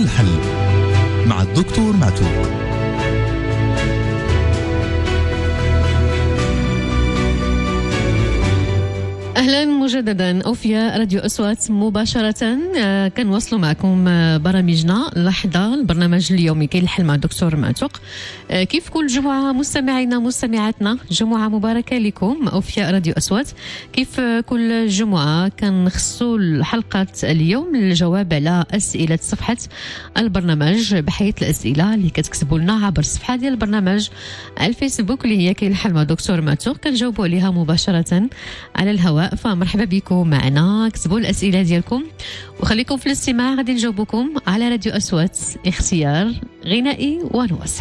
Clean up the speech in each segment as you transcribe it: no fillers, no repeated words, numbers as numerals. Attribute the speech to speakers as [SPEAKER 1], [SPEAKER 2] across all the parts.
[SPEAKER 1] الحل مع الدكتور معتوق.
[SPEAKER 2] أهلا مجددا أوفياء راديو أصوات مباشرة. كنواصلوا معكم برامجنا لحظة البرنامج اليومي كاين الحل مع الدكتور معتوق. كيف كل جمعة مستمعينا مستمعاتنا جمعة مباركة لكم أوفياء راديو أصوات. كيف كل جمعة كنخصوا الحلقة اليوم للجواب على أسئلة صفحة البرنامج، بحيث الأسئلة اللي كتكتبوا لنا عبر الصفحة ديال البرنامج على الفيسبوك اللي هي كاين الحل مع الدكتور معتوق كنجاوبوا عليها مباشرة على الهواء. فمرحبا بكم معنا، كتبوا الأسئلة ديالكم وخليكم في الاستماع، غادي نجاوبكم على راديو أصوات. اختيار غنائي ونواصل.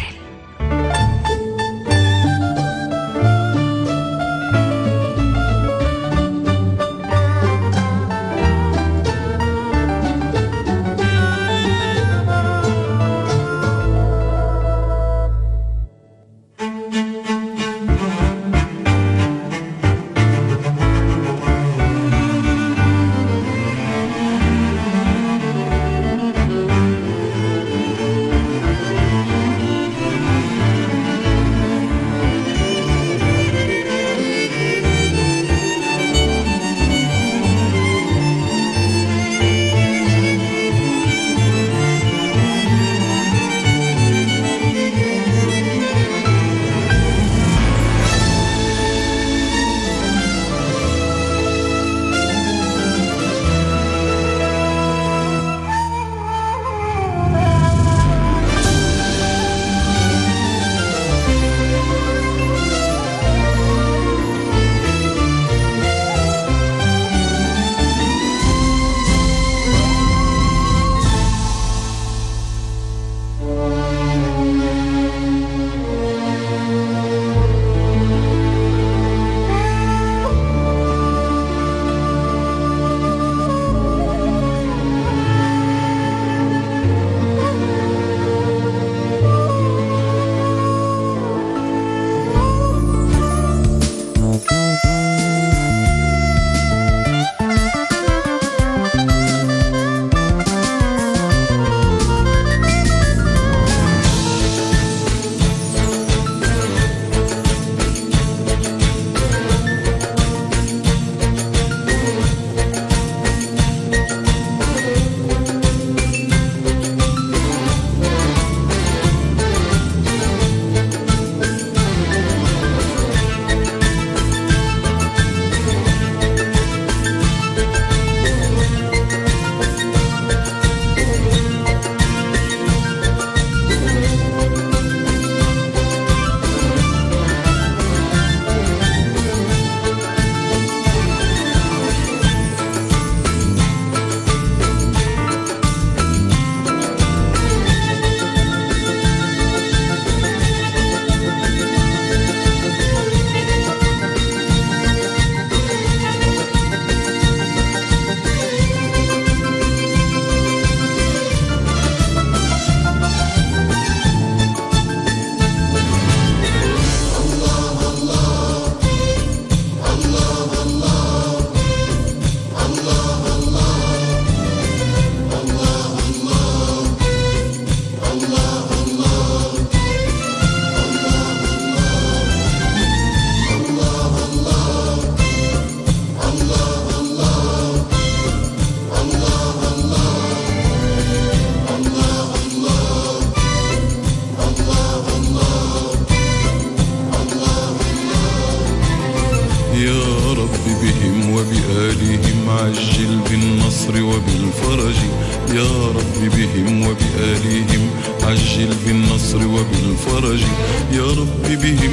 [SPEAKER 3] وبآلهم عجل بالنصر وبالفرج، يا رب بهم وبآلهم عجل بالنصر وبالفرج، يا رب بهم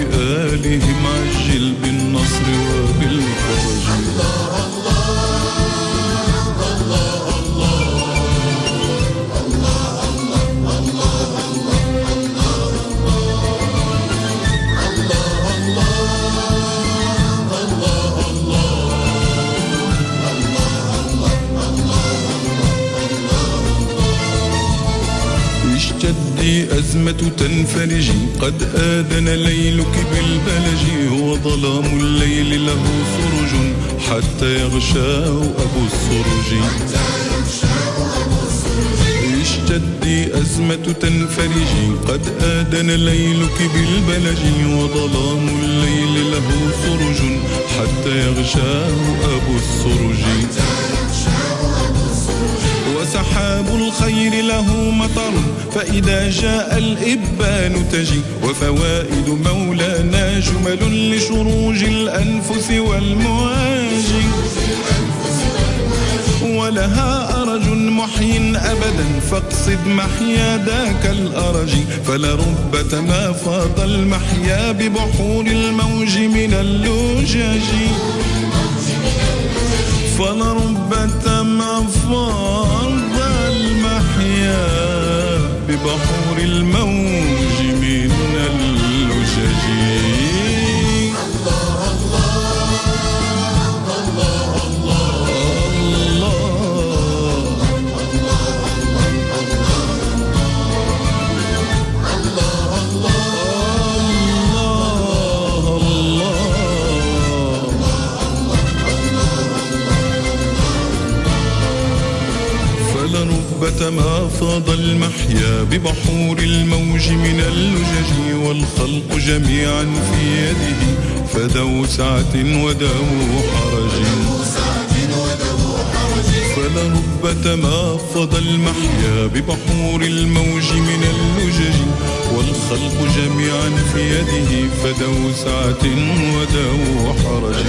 [SPEAKER 3] وبآلهم عجل بالنصر وبالفرج. الله اشتدي أزمة تنفرجي، قد آذن ليلك بالبلج، هو ظلام الليل له سرج حتى يغشاه أبو السرج. تشدي أزمة تنفرجي قد آذن ليلك بالبلج وظلام الليل له سرج حتى يغشاه أبو السرج وسحاب الخير له مطر فإذا جاء الإبان تجي وفوائد مولانا جمل لشروج الأنفس والمواجي ولها أرج محي أبدا فاقصد محيا ذاك الأرج فلربة ما فاض المحيا ببحور الموج من اللجج فلربة ما فاض المحيا ببحور الموج من اللجج ما فاض المحيا ببحور الموج من اللجج والخلق جميعا في يده فذو سعة وذو حرج فلربة ما فاض المحيا ببحور الموج من اللجج والخلق جميعا في يده فذو سعة وذو حرج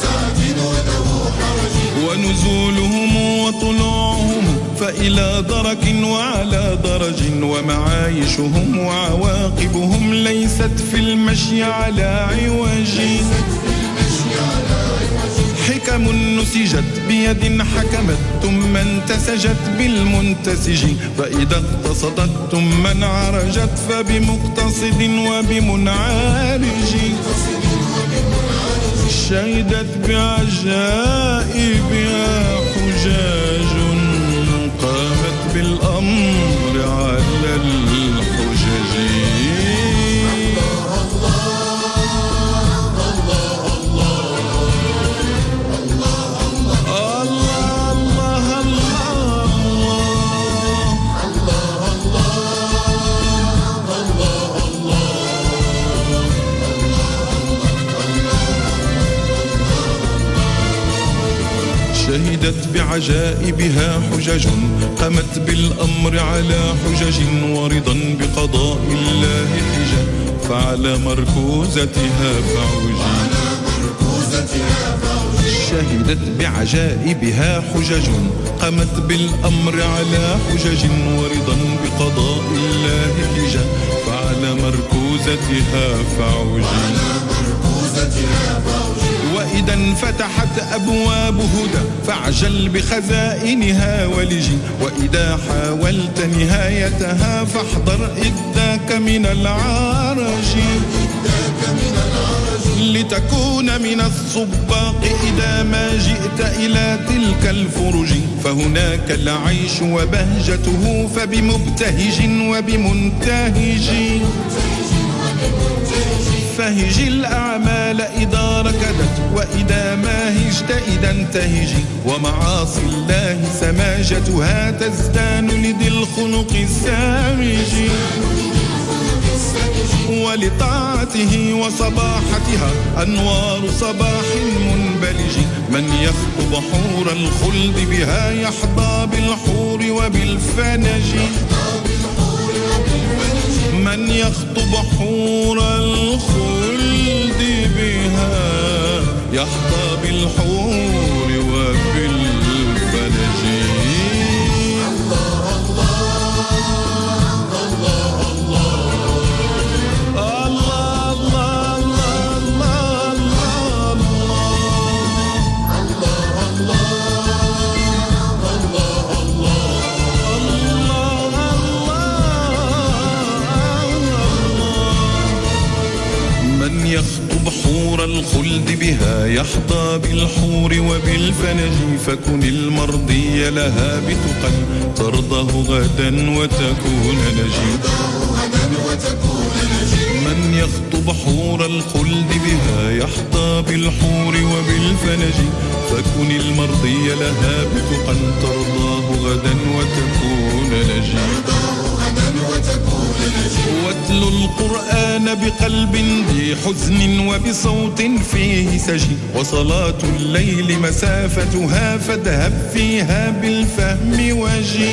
[SPEAKER 3] ونزولهم وطلوعهم فإلى درك وعلى درج ومعايشهم وعواقبهم ليست في المشي على عوج حكم نسجت بيد حكمت ثم انتسجت بالمنتسج فإذا اقتصدت ثم انعرجت فبمقتصد وبمنعرج شهدت بعجائبها حجاج قامت بالأمر على الحجج شهدت بعجائبها حجج قامت بالأمر على حجج ورضا بقضاء الله حجة فعلى مركوزتها فعوجي شهدت بعجائبها حجج قامت بالأمر على حجج ورضا بقضاء الله حجة فعلى مركوزتها فعوجي وإذا انفتحت أبواب هدى فاعجل بخزائنها ولجي وإذا حاولت نهايتها فاحذر إذاك من العرج لتكون من السباق إذا ما جئت إلى تلك الفرج فهناك العيش وبهجته فبمبتهج وبمنتهج فهج الأعمال إذا ركدت وإذا ما هجت إذا انتهجي ومعاصي الله سماجتها تزدان لذي الخلق السامج ولطاعته وصباحتها أنوار صباح منبلج من يخطب حور الخلد بها يحظى بالحور وبالفنج من يخطب حور الخلد بها يحظى بالحور وبالفنج يخطب حور الخلد بها يحظى بالحور وبالفنج فكن المرضي لها بتقى ترضه غدا وتكون نجي من يخطب حور الخلد بها يحظى بالحور وبالفنج فكن المرضي لها بتقى ترضاه غدا وتكون نجي واتل القرآن بقلب ذي حزن وبصوت فيه سجي وصلاة الليل مسافتها فاذهب فيها بالفهم وجي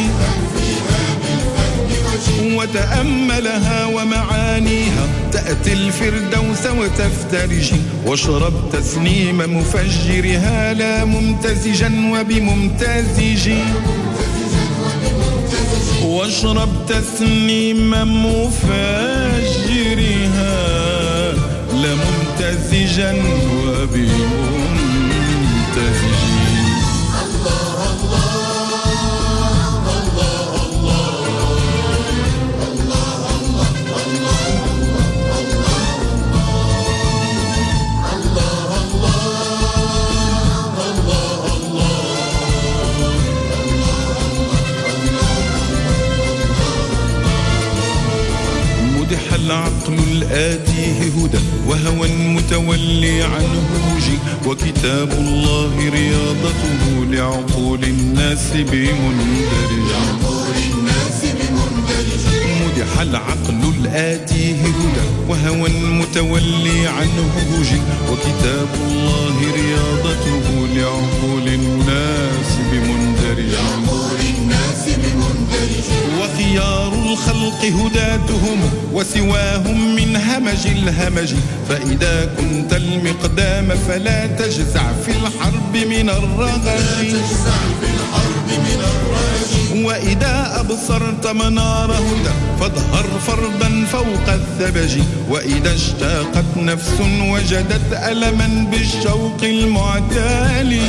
[SPEAKER 3] وتأملها ومعانيها تأتي الفردوس وتفترجي واشرب تسنيم مفجرها لا ممتزجا وبممتزجي واشرب تسنيم مفجرها لا ممتزجا وبممتزجي العقل الآتيه هدى وهوى متولي عنه جي وكتاب الله رياضته لعقول الناس بمندرج مدح العقل الآتيه هدى وهوى متولي عنه جي وكتاب الله رياضته لعقول الناس بمندرج وخيار الخلق هداتهم وسواهم من همج الهمج فإذا كنت المقدام فلا تجزع في الحرب من الرغج وإذا أبصرت منار هدى فاظهر فردا فوق الثبج وإذا اشتاقت نفس وجدت ألما بالشوق المعتالج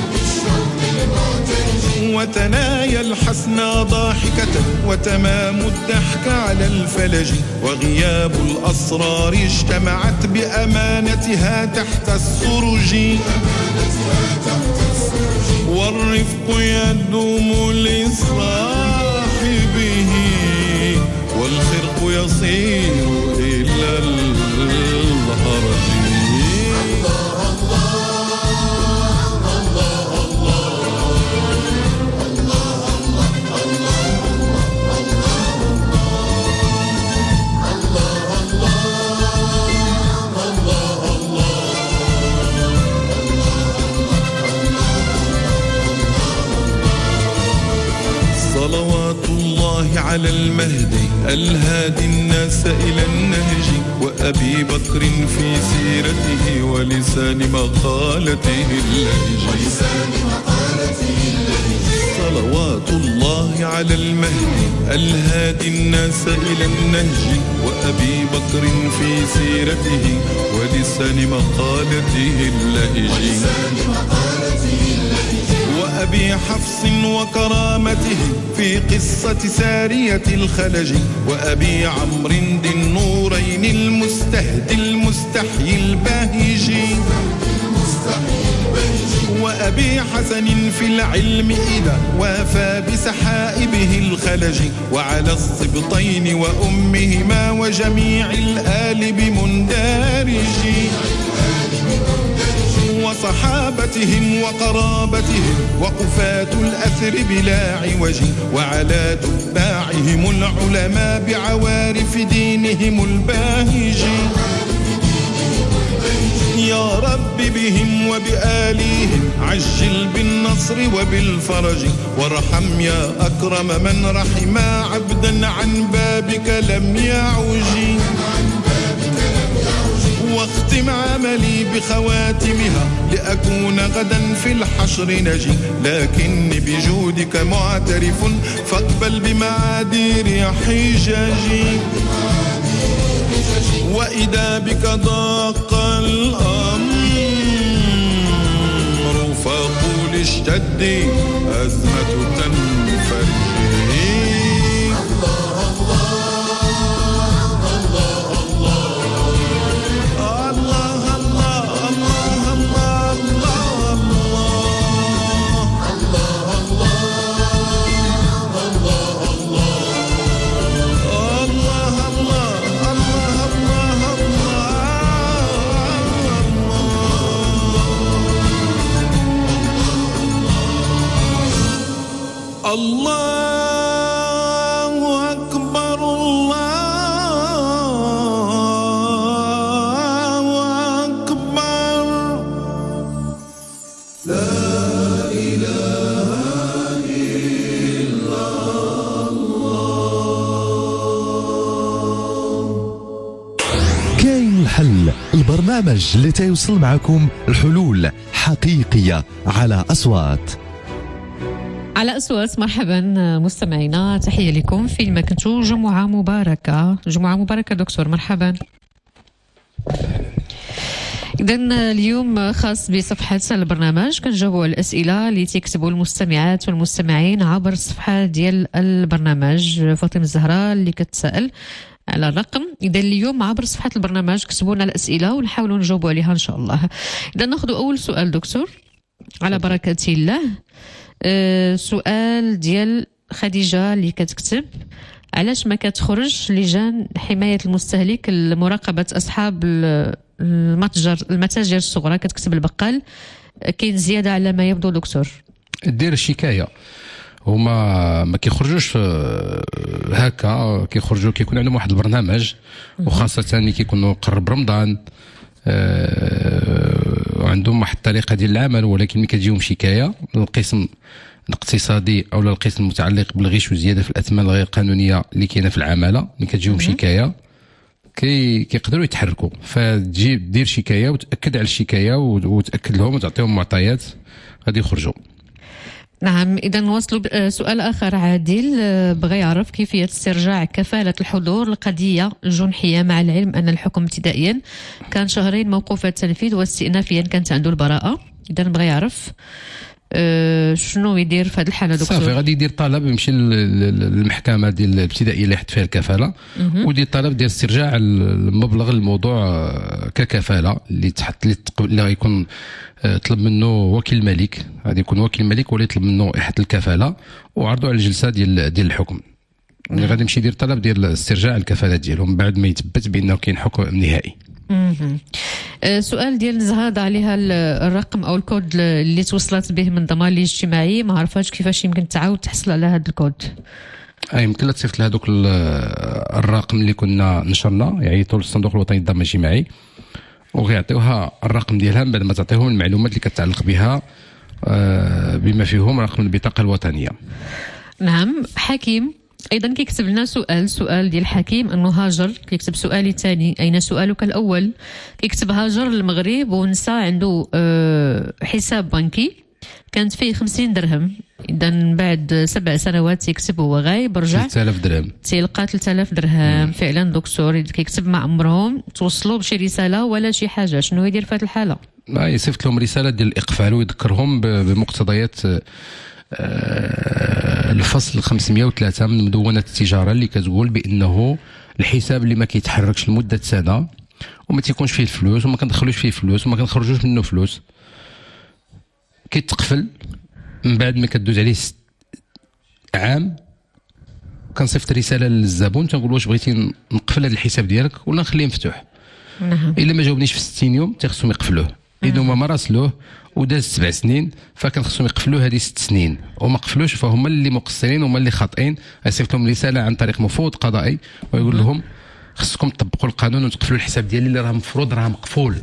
[SPEAKER 3] وتنايا الحسنى ضاحكة وتمام الضحك على الفلج وغياب الأسرار اجتمعت بأمانتها تحت السرج والرفق يدوم لصاحبه والخرق يصير إلى الهرج صلوات الله على المهدي الهادي الناس إلى النهج وأبي بكر في سيرته ولسان مقالته اللهج صلوات الله على المهدي الهادي الناس إلى النهج وأبي بكر في سيرته ولسان مقالته اللهج وأبي حفص وكرامته في قصة سارية الخلج وأبي عمرو ذي النورين المستهدي المستحيي الباهج وأبي حسن في العلم إذا وافى بسحائبه الخلج وعلى السبطين وأمهما وجميع الآل بمندارج وصحابتهم وقرابتهم وقفاة الأثر بلا عوج وعلى تباعهم العلماء بعوارف دينهم الباهج يا رب بهم وبآليهم عجل بالنصر وبالفرج وارحم يا أكرم من رحم عبدا عن بابك لم يعوج واختم عملي بخواتمها لأكون غدا في الحشر نجي لكني بجودك معترف فاقبل بمعاذير حجاجي وإذا بك ضاق الأمر فقول اشتدي أزمة تنفرجي الله
[SPEAKER 1] برنامج اللي تيوصل معكم الحلول حقيقية على أصوات.
[SPEAKER 2] على أصوات. مرحبا مستمعينا، تحية لكم فيما كنتوا. جمعة مباركة، جمعة مباركة دكتور، مرحبا. إذن اليوم خاص بصفحة البرنامج، كنجاوبوا على الأسئلة اللي تيكتبوا المستمعات والمستمعين عبر الصفحة ديال البرنامج. فاطمة الزهراء اللي كتسأل على الرقم. إذا اليوم عبر صفحة البرنامج كتبوا لنا الأسئلة ونحاولوا نجاوبوا عليها إن شاء الله. إذا ناخذ أول سؤال دكتور على بركة الله. سؤال ديال خديجة اللي كتكتب: علاش ما كتخرج لجان حماية المستهلك لمراقبة أصحاب المتاجر الصغرى؟ كتكتب البقال كاين زيادة على ما يبدو دكتور.
[SPEAKER 4] دير الشكاية، هما ما كيخرجوش هكا، كيخرجوا كيكون عندهم واحد البرنامج، وخاصة ملي كيكونوا قرب رمضان وعندهم واحد الطريقة ديال العمل. ولكن ملي كتجيهم شكاية للقسم الاقتصادي او القسم المتعلق بالغش وزيادة في الأثمان الغير قانونية اللي كاينة في العمالة، ملي كتجيهم شكاية كيقدروا يتحركوا. فتجي دير شكاية وتأكد على الشكاية وتأكد لهم وتعطيهم معطيات غادي يخرجوا.
[SPEAKER 2] نعم. إذا نواصلوا سؤال آخر. عادل بغى يعرف كيفية استرجاع كفالة الحضور لقضية جنحية، مع العلم أن الحكم ابتدائيا كان 2 شهر موقوف التنفيذ واستئنافيا كانت عنده البراءة. إذا بغى يعرف شنو يدير في هذه الحالة دكتور؟
[SPEAKER 4] صافي، غادي يدير طلب، يمشي للمحكمة ديال الابتدائية اللي حط فيها الكفالة ودير طلب ديال استرجاع المبلغ الموضوع ككفالة اللي تحط اللي غيكون طلب منه وكيل الملك. غادي يكون وكيل الملك ولا يطلب منه إحاطة الكفالة وعرضوا على الجلسة ديال الحكم. اللي غادي يمشي يدير طلب ديال استرجاع الكفالات ديالهم بعد ما يثبت بأنه كاين حكم نهائي.
[SPEAKER 2] سؤال ديال نزهاد عليها الرقم او الكود اللي توصلت به من الضمان الاجتماعي، ما عرفاش كيفاش يمكن تعاود تحصل على هذا الكود.
[SPEAKER 4] يمكن لها تصيفط لهذوك الرقم اللي كنا نشرنا، يعيطوا للصندوق الوطني للضمان الاجتماعي وغيعطيوها الرقم ديالها من بعد ما تعطيهم المعلومات اللي كتعلق بها بما فيهم رقم البطاقة الوطنية.
[SPEAKER 2] نعم. حكيم ايضا كيكتب لنا سؤال ديال حكيم انه هاجر. كيكتب سؤالي الثاني: اين سؤالك الاول؟ كيكتب هاجر المغرب ونسى عنده حساب بنكي كانت فيه 50 درهم. اذا بعد 7 سنوات تيكتب هو غايب، رجع
[SPEAKER 4] 3000 درهم
[SPEAKER 2] تيلقى 3000 درهم. فعلا دكتور كيكتب ما عمرهم توصلوا بشي رساله ولا شي حاجه، شنو يدير في هذه الحاله؟
[SPEAKER 4] يصيفط لهم رساله ديال الاقفال ويذكرهم بمقتضيات الفصل 503 من مدونة التجارة اللي كتقول بأنه الحساب اللي ما كيتحركش لمدة سنة وما تيكونش فيه الفلوس وما كندخلوش فيه فلوس وما كنخرجوش منه فلوس كيتقفل. من بعد ما كدوز عليه عام كنصيفط رسالة للزبون تنقول واش بغيتي نقفل هذا الحساب ديالك ولا نخليه مفتوح. إلا ما جاوبنيش في 60 يوم تيخصهم يقفلوه. إذا ما راسلوه وداز 7 سنين فكان خصهم يقفلوه هذه 6 سنين وما قفلوش، فهم اللي مقصرين وهم اللي خاطئين. يصيفط لهم رساله عن طريق مفوض قضائي ويقول لهم خصكم تطبقوا القانون وتقفلوا الحساب ديالي اللي راه مفروض راه مقفول.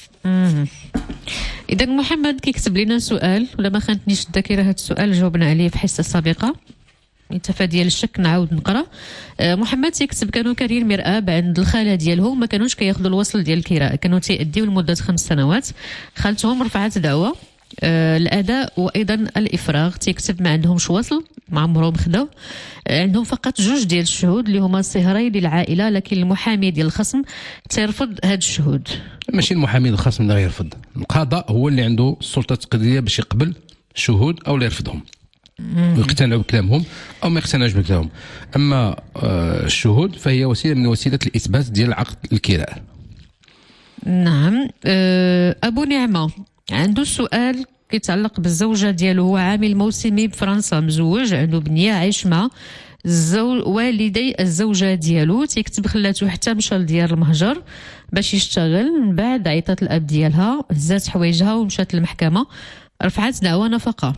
[SPEAKER 2] اذا محمد كيكتب لنا سؤال، ولا ما خانتنيش الذاكره هذا السؤال جاوبنا عليه في الحصه السابقه، يتفادى الشك نعاود نقرا. محمد تيكتب: كانوا كارين مرآب عند الخاله ديالهم ما كانوش كياخذوا الوصل ديال الكراء، كانوا تيأديو لمده 5 سنوات. خالتهم رفعت دعوه الاداء وايضا الافراغ. تيكتب ما عندهمش وصل، ما عمرهم خداو، عندهم فقط 2 ديال الشهود اللي هما الصهرين للعائله، لكن المحامي ديال الخصم تيرفض هاد الشهود.
[SPEAKER 4] ماشي المحامي ديال الخصم اللي غيرفض، القضاء هو اللي عنده السلطه التقديريه باش يقبل الشهود او اللي يرفضهم ويقتنعوا بكلامهم او ما يقتنعوش بكلامهم. اما الشهود فهي وسيله من وسيلات الاثبات ديال عقد الكراء.
[SPEAKER 2] نعم. ابو نعمه عنده سؤال كيتعلق بالزوجه ديالو، هو عامل موسمي بفرنسا، مزوج، عنده بنيه، عايش مع والدي الزوجه ديالو. تيكتب خلاته حتى مشى لديار المهجر باش يشتغل، من بعد عيطات الاب ديالها، هزات حوايجها ومشات للمحكمه، رفعت دعوى نفقه.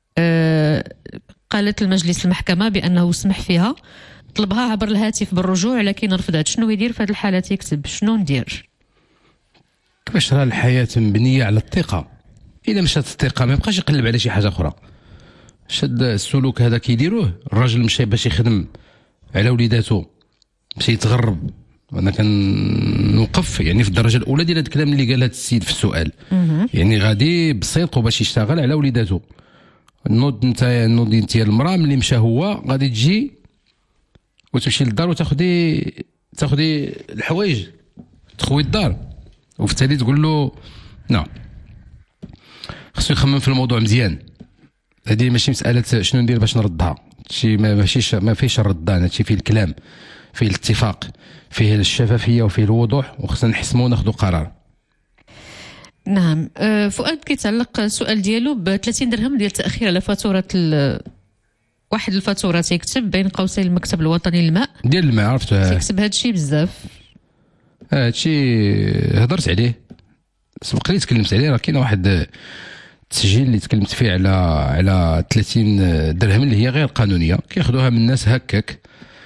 [SPEAKER 2] قالت المجلس المحكمة بأنه سمح فيها، طلبها عبر الهاتف بالرجوع لكن رفضت. شنو يدير في هذه الحالة؟ تكتب شنو ندير؟
[SPEAKER 4] كيفاش راه الحياة مبنية على الثقة. إذا مشات الثقة ما يبقاش يقلب على شي حاجة أخرى. شد السلوك هذا كيديروه، الراجل مشى باش يخدم على وليداتو، مشى يتغرب انا كنوقف يعني في الدرجه الاولى ديال هذا الكلام اللي قال هذا السيد في السؤال. يعني غادي بصدق باش يشتغل على وليداتو. نوض انت المراه ملي مشى هو غادي تجي وتمشي للدار وتاخدي الحوايج تخوي الدار، وفي التالي تقول له نعم. خصو يخمم في الموضوع مزيان. هذه ماشي مساله شنو ندير باش نردها، هادشي ما فيهش الردان، هادشي فيه الكلام، فيه الاتفاق، فيه الشفافيه وفيه الوضوح، وخصنا نحسموا وناخذوا قرار.
[SPEAKER 2] نعم. فؤاد كيتعلق السؤال ديالو ب 30 درهم ديال التاخير على فاتوره واحد الفاتوره، تيكتب بين قوسين المكتب الوطني للماء
[SPEAKER 4] ديال الماء. عرفتها،
[SPEAKER 2] تيكتب هذا الشيء بزاف.
[SPEAKER 4] هادشي هضرت عليه، سبق لي تكلمت عليه. راه كاين واحد التسجيل اللي تكلمت فيه على 30 درهم اللي هي غير قانونيه، كياخذوها من الناس هكاك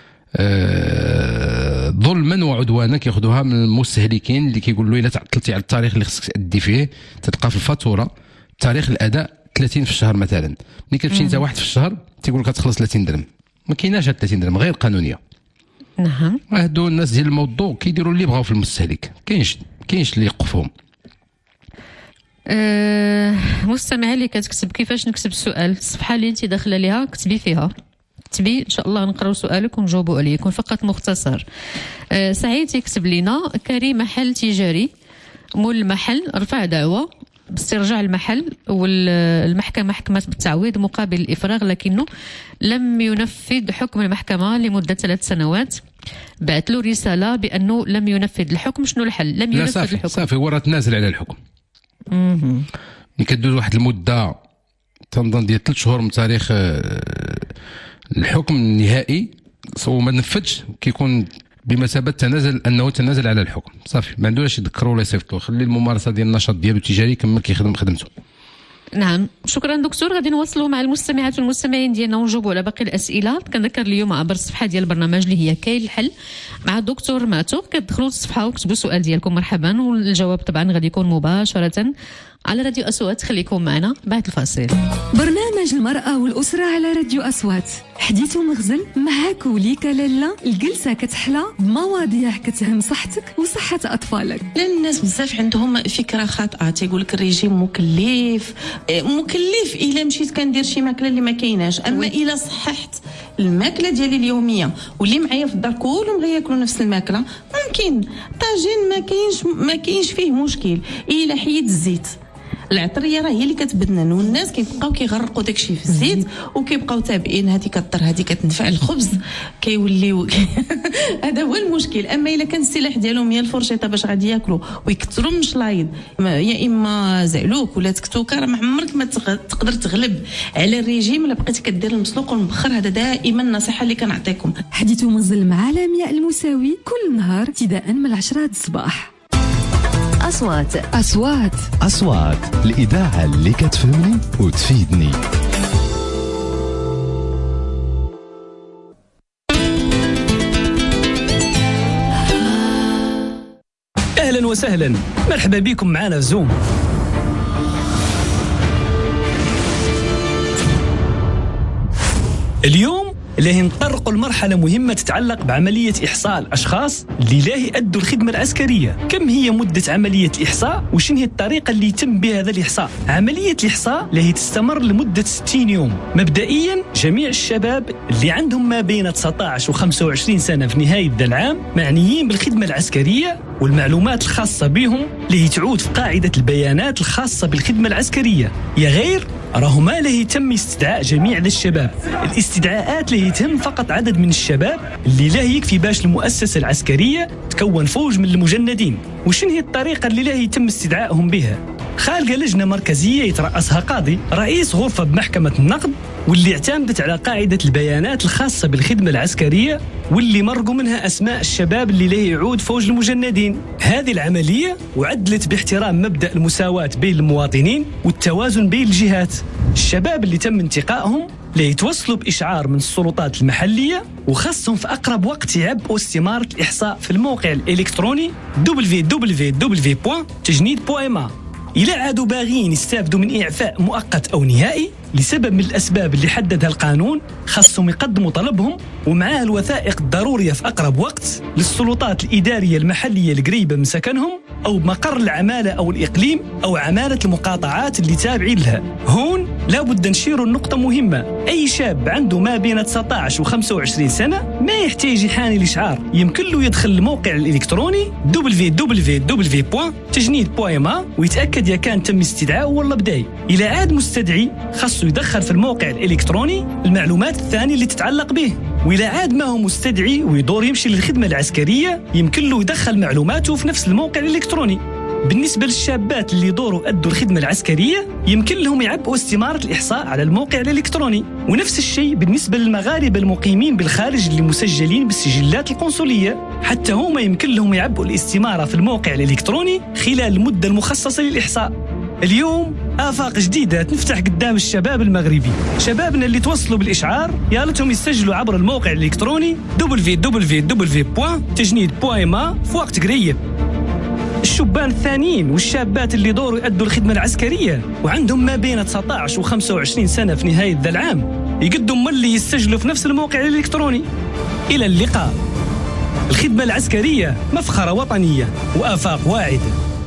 [SPEAKER 4] ظلما وعدوانا، كياخذوها من المستهلكين اللي كيقول له الا تعطلتي على التاريخ اللي خصك تادي فيه تلقى في الفاتوره تاريخ الاداء 30 في الشهر مثلا. ملي كتمشي انت واحد في الشهر تيقول لك تخلص 30 درهم، ما كايناش 30 درهم غير قانونيه.
[SPEAKER 2] نعم.
[SPEAKER 4] هادو الناس ديال الموضوع كيديروا اللي بغاو في المستهلك، كاينش اللي يوقفهم.
[SPEAKER 2] مستمعه اللي كتكتب كيفاش نكتب السؤال، الصفحه اللي انت داخله ليها كتبي فيها، كتبي ان شاء الله نقراو سؤالك ونجاوبوا عليه، يكون فقط مختصر. سعيد يكتب لنا كريم محل تجاري، مول المحل رفع دعوى باسترجاع المحل والمحكمه حكمت بالتعويض مقابل الافراغ، لكنه لم ينفذ حكم المحكمه لمده 3 سنوات. بعث له رساله بانه لم ينفذ الحكم. شنو الحل؟ لم ينفذ الحكم.
[SPEAKER 4] صافي هو راه تنازل على الحكم. ملي كدوز واحد المده تنظن ديال 3 شهور من تاريخ الحكم النهائي وما نفذش، كيكون بمثابه انه تنازل على الحكم. صافي ما عندوش يذكروا ولا يصيفطوا، خلي الممارسه ديال النشاط ديالو التجاري يكمل كيخدم خدمته.
[SPEAKER 2] نعم، شكرا دكتور. غادي نواصلوا مع المستمعات والمستمعين ديالنا ونجاوبوا على باقي الاسئله. كنذكر اليوم عبر الصفحه ديال البرنامج اللي هي كاين الحل مع الدكتور ماتوق. كتدخلوا للصفحه وكتبوا السؤال ديالكم مرحبا، والجواب طبعا غادي يكون مباشره على راديو أصوات. خليكم معنا بعد الفاصل.
[SPEAKER 5] برنامج المرأة والأسرة على راديو أصوات، حديث ومغزل معاك وليكا لالا. الجلسة كتحلى بمواضيع كتهم صحتك وصحة أطفالك.
[SPEAKER 6] لأن الناس بزاف عندهم فكرة خاطئة، تيقول لك الريجيم مكلف إلا مشيت كندير شي ماكلة اللي ما كايناش، أما إلا صححت الماكلة ديالي اليومية واللي معايا في الدار كلهم غياكلوا نفس الماكلة، ممكن طاجين ما كاينش فيه مشكل. إلا حيد الزيت، العطريه راه هي اللي كتبدنن، والناس كيبقاو كيغرقوا داكشي في الزيت وكيبقاو تابعين هذه كطر هذه كتنفع الخبز، كيوليو هذا هو المشكل. اما الا كان السلاح ديالهم هي الفرشيطه باش غادي ياكلوا ويكثروا من شلايض يا اما زعلوك ولا تكتوكه، راه ما عمرك ما تقدر تغلب على الريجيم الا بقيتي كدير المسلوق والمبخر. هذا دائما النصيحه اللي كنعطيكم.
[SPEAKER 5] حديث ومنزل مع لمياء المساوي كل نهار ابتداء من 10 الصباح.
[SPEAKER 1] أصوات الإذاعة اللي كتفهمني وتفيدني.
[SPEAKER 7] أهلا وسهلا، مرحبا بكم معنا في زوم. اليوم اللي نطرقوا لمرحلة مهمة تتعلق بعملية إحصاء الأشخاص اللي لا يؤدوا الخدمة العسكرية. كم هي مدة عملية الإحصاء وشن هي الطريقة اللي يتم بها هذا الإحصاء؟ عملية الإحصاء اللي تستمر لمدة 60 يوم. مبدئيا جميع الشباب اللي عندهم ما بين 19 و 25 سنة في نهاية ذا العام معنيين بالخدمة العسكرية، والمعلومات الخاصة بهم اللي تعود في قاعدة البيانات الخاصة بالخدمة العسكرية. يا غير راهو ما له يتم استدعاء جميع ذا الشباب، الاستدعاءات له يتم فقط عدد من الشباب اللي لا يكفي باش المؤسسة العسكرية تكون فوج من المجندين. وشن هي الطريقة اللي لا يتم استدعائهم بها؟ خارجة لجنة مركزية يترأسها قاضي رئيس غرفة بمحكمة النقد، واللي اعتمدت على قاعدة البيانات الخاصة بالخدمة العسكرية، واللي مرقوا منها أسماء الشباب اللي له يعود فوج المجندين. هذه العملية وعدلت باحترام مبدأ المساواة بين المواطنين والتوازن بين الجهات. الشباب اللي تم انتقائهم ليتوصلوا بإشعار من السلطات المحلية، وخصهم في أقرب وقت يعبئوا استمارة الإحصاء في الموقع الإلكتروني www.تجنيد.ma. إلا عادوا باغيين يستافدوا من إعفاء مؤقت أو نهائي لسبب من الأسباب اللي حددها القانون خاصهم يقدموا طلبهم ومعاه الوثائق الضرورية في أقرب وقت للسلطات الإدارية المحلية القريبة من سكنهم أو مقر العمالة أو الإقليم أو عمالة المقاطعات اللي تابعين لها. هون لابد نشير النقطة مهمة، أي شاب عنده ما بين 19 و 25 سنة ما يحتاج يحاني الإشعار، يمكن له يدخل الموقع الإلكتروني www.تجنيد.ma ويتأكد إذا كان تم استدعاءه ولا بداية. إلى عاد مستدعي خاصه يدخل في الموقع الإلكتروني المعلومات الثانية اللي تتعلق به، وإلى عاد ما هو مستدعي ويدور يمشي للخدمة العسكرية يمكن له يدخل معلوماته في نفس الموقع الإلكتروني. بالنسبة للشابات اللي يدوروا أدوا الخدمة العسكرية يمكن لهم يعبئوا استمارة الإحصاء على الموقع الإلكتروني، ونفس الشيء بالنسبة للمغاربة المقيمين بالخارج اللي مسجلين بالسجلات القنصلية، حتى هم يمكن لهم يعبئوا الاستمارة في الموقع الإلكتروني خلال المدة المخصصة للإحصاء. اليوم آفاق جديدة تنفتح قدام الشباب المغربي، شبابنا اللي توصلوا بالإشعار يا لتهم يسجلوا عبر الموقع الإلكتروني www.تجنيد.ma في وقت قريب. الشبان الثانيين والشابات اللي دوروا يؤدوا الخدمة العسكرية وعندهم ما بين 19 و 25 سنة في نهاية ذا العام يقدم ملي يسجلوا في نفس الموقع الإلكتروني. إلى اللقاء. الخدمة العسكرية مفخرة وطنية وآفاق واعدة.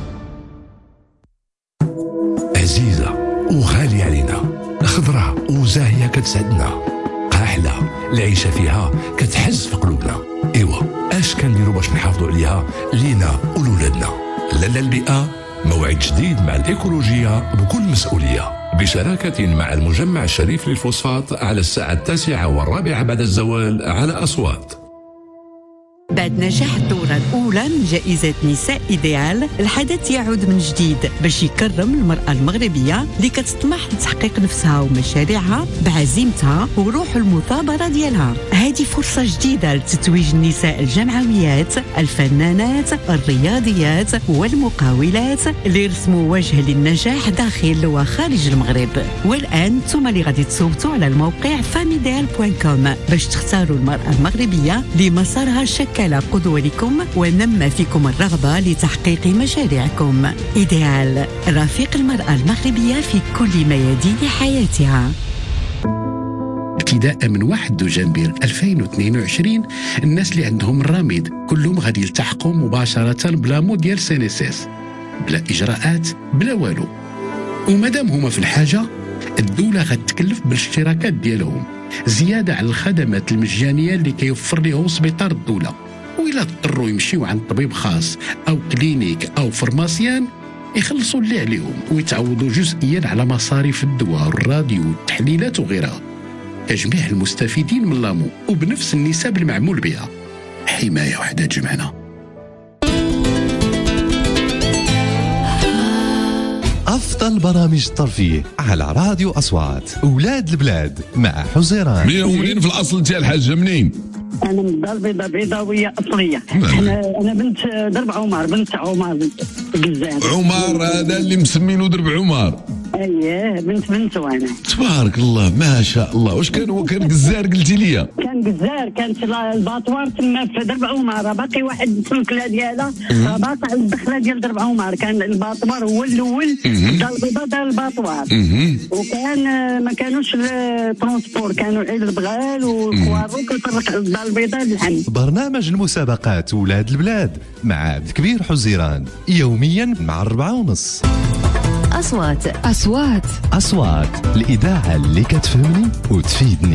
[SPEAKER 8] عزيزة وغالية علينا، خضرة وزاهية كتسعدنا، قاحلة العيشة فيها كتحز في قلوبنا. إيوا اش كنديروا باش نحافظوا عليها لينا ولولادنا؟ لالا البيئة موعد جديد مع الإيكولوجية بكل مسؤولية، بشراكة مع المجمع الشريف للفوسفات على الساعة 9:15 بعد الزوال على أصوات.
[SPEAKER 9] بعد نجاح الدورة الأولى من جائزة نساء إيديال، الحدث يعود من جديد باش يكرم المرأة المغربية اللي كتطمح لتحقيق نفسها ومشاريعها بعزيمتها وروح المثابرة ديالها. هذه فرصة جديدة لتتويج النساء الجمعويات، الفنانات، الرياضيات والمقاولات اللي رسموا وجه للنجاح داخل وخارج المغرب. والآن انتم اللي غادي تصوتوا على الموقع famideal.com باش تختاروا المرأة المغربية لمسارها شكل قدوة لكم ونمى فيكم الرغبة لتحقيق مشاريعكم. إيديال، رفيق المرأة المغربية في كل ميادين حياتها.
[SPEAKER 10] ابتداء من 1 دجنبر 2022 الناس اللي عندهم الرامد كلهم غادي يلتحقوا مباشرة بلا مود ديال سينيسيس، بلا إجراءات، بلا والو. ومادام هما في الحاجة الدولة غتكلف بالاشتراكات ديالهم زيادة على الخدمات المجانية اللي كيوفر لهم سبيطار الدولة. وإلا اضطروا يمشيو عند طبيب خاص أو كلينيك أو فرماسيان يخلصوا اللي عليهم ويتعوضوا جزئيا على مصاريف الدواء والراديو والتحليلات وغيرها. تجميع المستفيدين من لامو وبنفس النسب المعمول بها. حماية وحدة جمعنا.
[SPEAKER 1] أفضل برامج الترفيه على راديو أصوات. أولاد البلاد مع حزيران.
[SPEAKER 11] منين في الأصل ديال الحاجة منين؟
[SPEAKER 12] أنا من الدار البيضاء بيضاوية أصلية. أنا بنت درب عمر، بنت عمر قزان.
[SPEAKER 11] عمر هذا اللي مسمينه درب عمر.
[SPEAKER 12] اييه بنت وانا.
[SPEAKER 11] تبارك الله ما شاء الله. واش كان قزار قلتي لي؟
[SPEAKER 12] كان قزار، كانت الباطوار تما في درب عمر، باقي واحد في الكلا ديالها باقي الدخله ديال درب عمر. كان الباطوار هو الاول، الدار البيضاء دار الباطوار، وكان ما كانوش الترونسبور، كانوا عيد البغال والكوارو كيطرق الدار البيضاء للحم.
[SPEAKER 1] برنامج المسابقات ولاد البلاد مع عبد الكبير حزيران يوميا مع 4:30. أصوات الإذاعة اللي كتفهمني وتفيدني.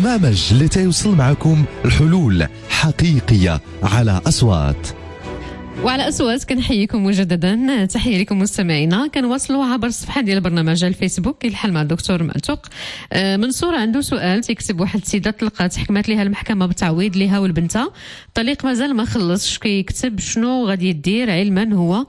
[SPEAKER 1] البرنامج اللي تيوصل معكم الحلول حقيقية على أصوات.
[SPEAKER 2] وعلى أصوات كنحييكم مجددا. تحية لكم مستمعينا. كنواصلوا عبر الصفحة ديال البرنامج الفيسبوك كيلحل مع الدكتور معتوق. منصور عنده سؤال تيكتب واحد السيدة طلقات حكمت ليها المحكمة بالتعويض ليها ولبنتها، الطليق مازال ما خلصش، كيكتب شنو غادي يدير علما هو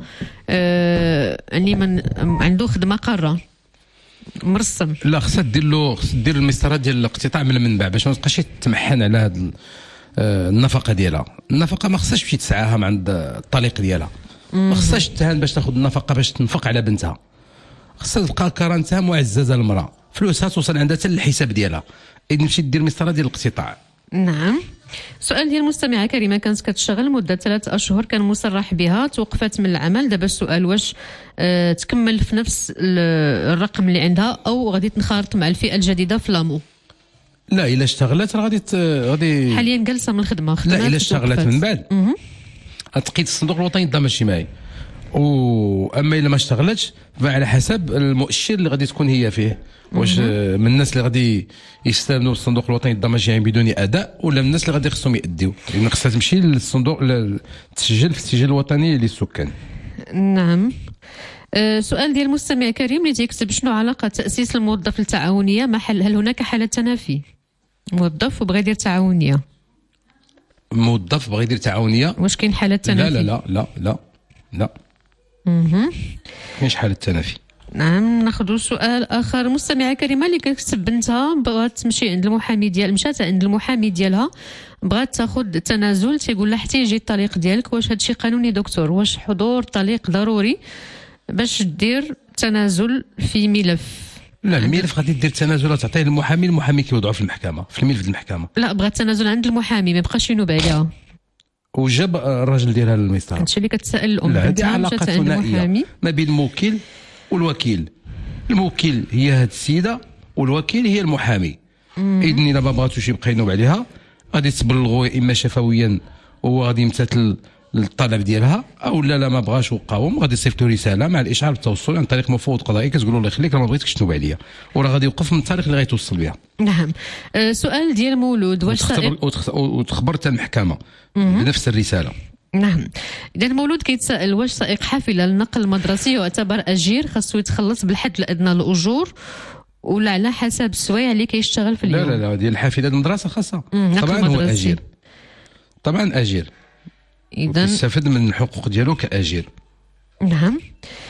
[SPEAKER 2] يعني من عنده خدمة قارة مرسم.
[SPEAKER 4] لا خصها دير المسطره ديال الاقتطاع من المنبع باش ما تبقاش تمحن على هاد النفقه ديالها. النفقه ما خصهاش تمشي تسعاها من عند الطليق ديالها، ما خصهاش تهان باش تاخذ النفقه باش تنفق على بنتها، خصها تبقى كرنتها معززه المراه، فلوسها توصل عندها حتى للحساب ديالها، اذا مشيت دير مسطره ديال الاقتطاع.
[SPEAKER 2] نعم. سؤال ديال المستمعه كريمه كانت كتشتغل مده 3 أشهر كان مصرح بها، توقفت من العمل. دابا السؤال واش تكمل في نفس الرقم اللي عندها او غادي تنخرط مع الفئه الجديده في لامو؟
[SPEAKER 4] لا الا اشتغلت غادي
[SPEAKER 2] حاليا جالسه من الخدمه.
[SPEAKER 4] لا الا اشتغلت من بعد غتقيد الصندوق الوطني للضمان الاجتماعي، واما الا ما اشتغلتش فعلى حسب المؤشر اللي غادي تكون هي فيه، واش من الناس اللي غادي يستلموا الصندوق الوطني للضمان الاجتماعي بدون اداء ولا من الناس اللي غادي خصهم ياديو، لان خصها تمشي للصندوق تسجل في السجل الوطني للسكان.
[SPEAKER 2] نعم. سؤال ديال المستمع كريم اللي تيكتب شنو علاقه تاسيس الموظف التعاونيه مع هل هناك حاله تنافي؟ موظف وبغى يدير تعاونيه،
[SPEAKER 4] موظف بغى يدير تعاونيه،
[SPEAKER 2] واش كاين حاله تنافي؟
[SPEAKER 4] لا لا لا لا لا كاينش حاله تنافي.
[SPEAKER 2] نعم. ناخذ سؤال اخر. مستمعه كريمه اللي كتكتب بنتها بغات تمشي عند المحامي ديال مشات عند المحامي ديالها بغات تاخذ تنازل، تيقول لها حتى يجي الطليق ديالك. واش هادشي قانوني دكتور؟ واش حضور طليق ضروري باش دير تنازل في ملف؟
[SPEAKER 4] لا الملف غادي دير تنازل تعطيه للمحامي، المحامي كيوضعوا في المحكمه في الملف ديال المحكمه.
[SPEAKER 2] لا بغات تنازل عند المحامي ما بقاش ينوب عليها
[SPEAKER 4] وجاب الراجل ديالها للمسطره.
[SPEAKER 2] هادشي اللي كتسائل الام.
[SPEAKER 4] لا هذه علاقه ثنائيه ما بين الموكل والوكيل. الموكل هي هاد السيده والوكيل هي المحامي. اذن الا ما بغاتوش يبقى ينوب عليها غادي تبلغوا يا اما شفويا وهو غادي يمتثل للطلب ديالها، او لا ما بغاش وقاوم غادي يصيفط رساله مع الاشعار بالتوصل عن طريق مفوض قضائي كتقول له الله يخليك راه ما بغيتكش تنوب عليا، وراه غادي يوقف من الطريق اللي غيتوصل بها.
[SPEAKER 2] نعم. سؤال ديال مولود واش
[SPEAKER 4] وتخبر حتى المحكمه بنفس الرساله.
[SPEAKER 2] نعم. اذا المولود كيتسائل واش سائق حافله النقل المدرسي يعتبر اجير خاصو يتخلص بالحد الادنى للاجور ولا على حسب السوايع اللي كيشتغل في اليوم؟
[SPEAKER 4] لا ديال الحافله المدرسه خاصه طبعا هو اجير، طبعا اجير، إذن يستفد من الحقوق ديالو كاجير.
[SPEAKER 2] نعم.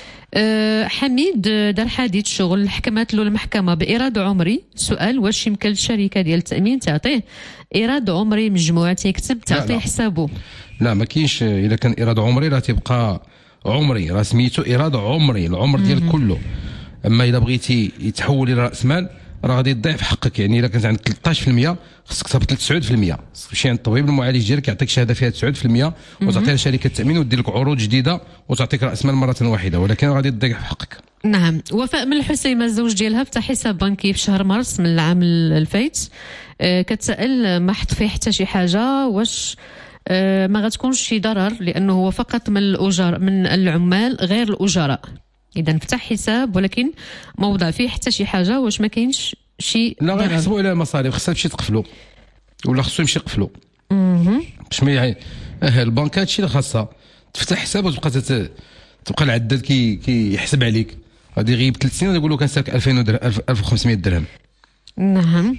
[SPEAKER 2] حميد دار حادث شغل حكمت له المحكمة بإيراد عمري. سؤال واش يمكن للشركة ديال التأمين تعطيه إيراد عمري مجموع تيكتب تعطيه حسابه؟
[SPEAKER 4] لا ما كاينش. إذا كان إيراد عمري راه تيبقى عمري، راه سميتو إيراد عمري العمر ديال كله. أما إذا بغيتي يتحول إلى رأس مال راه غادي تضيع حقك، يعني الا كانت عندك 13% خصك تهبط ل 9%. خصك تمشي عند الطبيب المعالج ديالك يعطيك شهاده فيها 9% وتعطيها لشركه التامين ودير لك عروض جديده وتعطيك راس مال مره واحده، ولكن غادي تضيع حقك.
[SPEAKER 2] نعم. وفاء من الحسيمه الزوج ديالها فتح حساب بنكي في شهر مارس من العام الفايت، كتسائل ما حط فيه حتى شي حاجه، واش ما غتكونش شي ضرر لانه هو فقط من الاجار من العمال غير الاجراء. اذا فتح حساب ولكن ما وضع فيه حتى شي حاجه، واش ما كاينش شي
[SPEAKER 4] لا غيحسبوا على المصاريف خصها تمشي تقفلوا ولا خصو يمشي يقفلوا باش ما يعني البنك هادشي اللي خاصها تفتح حساب وتبقى تبقى العداد كيحسب عليك. غادي يغيب 3 سنين يقول لك كنسالك 2000 درهم 1500 درهم.
[SPEAKER 2] نعم.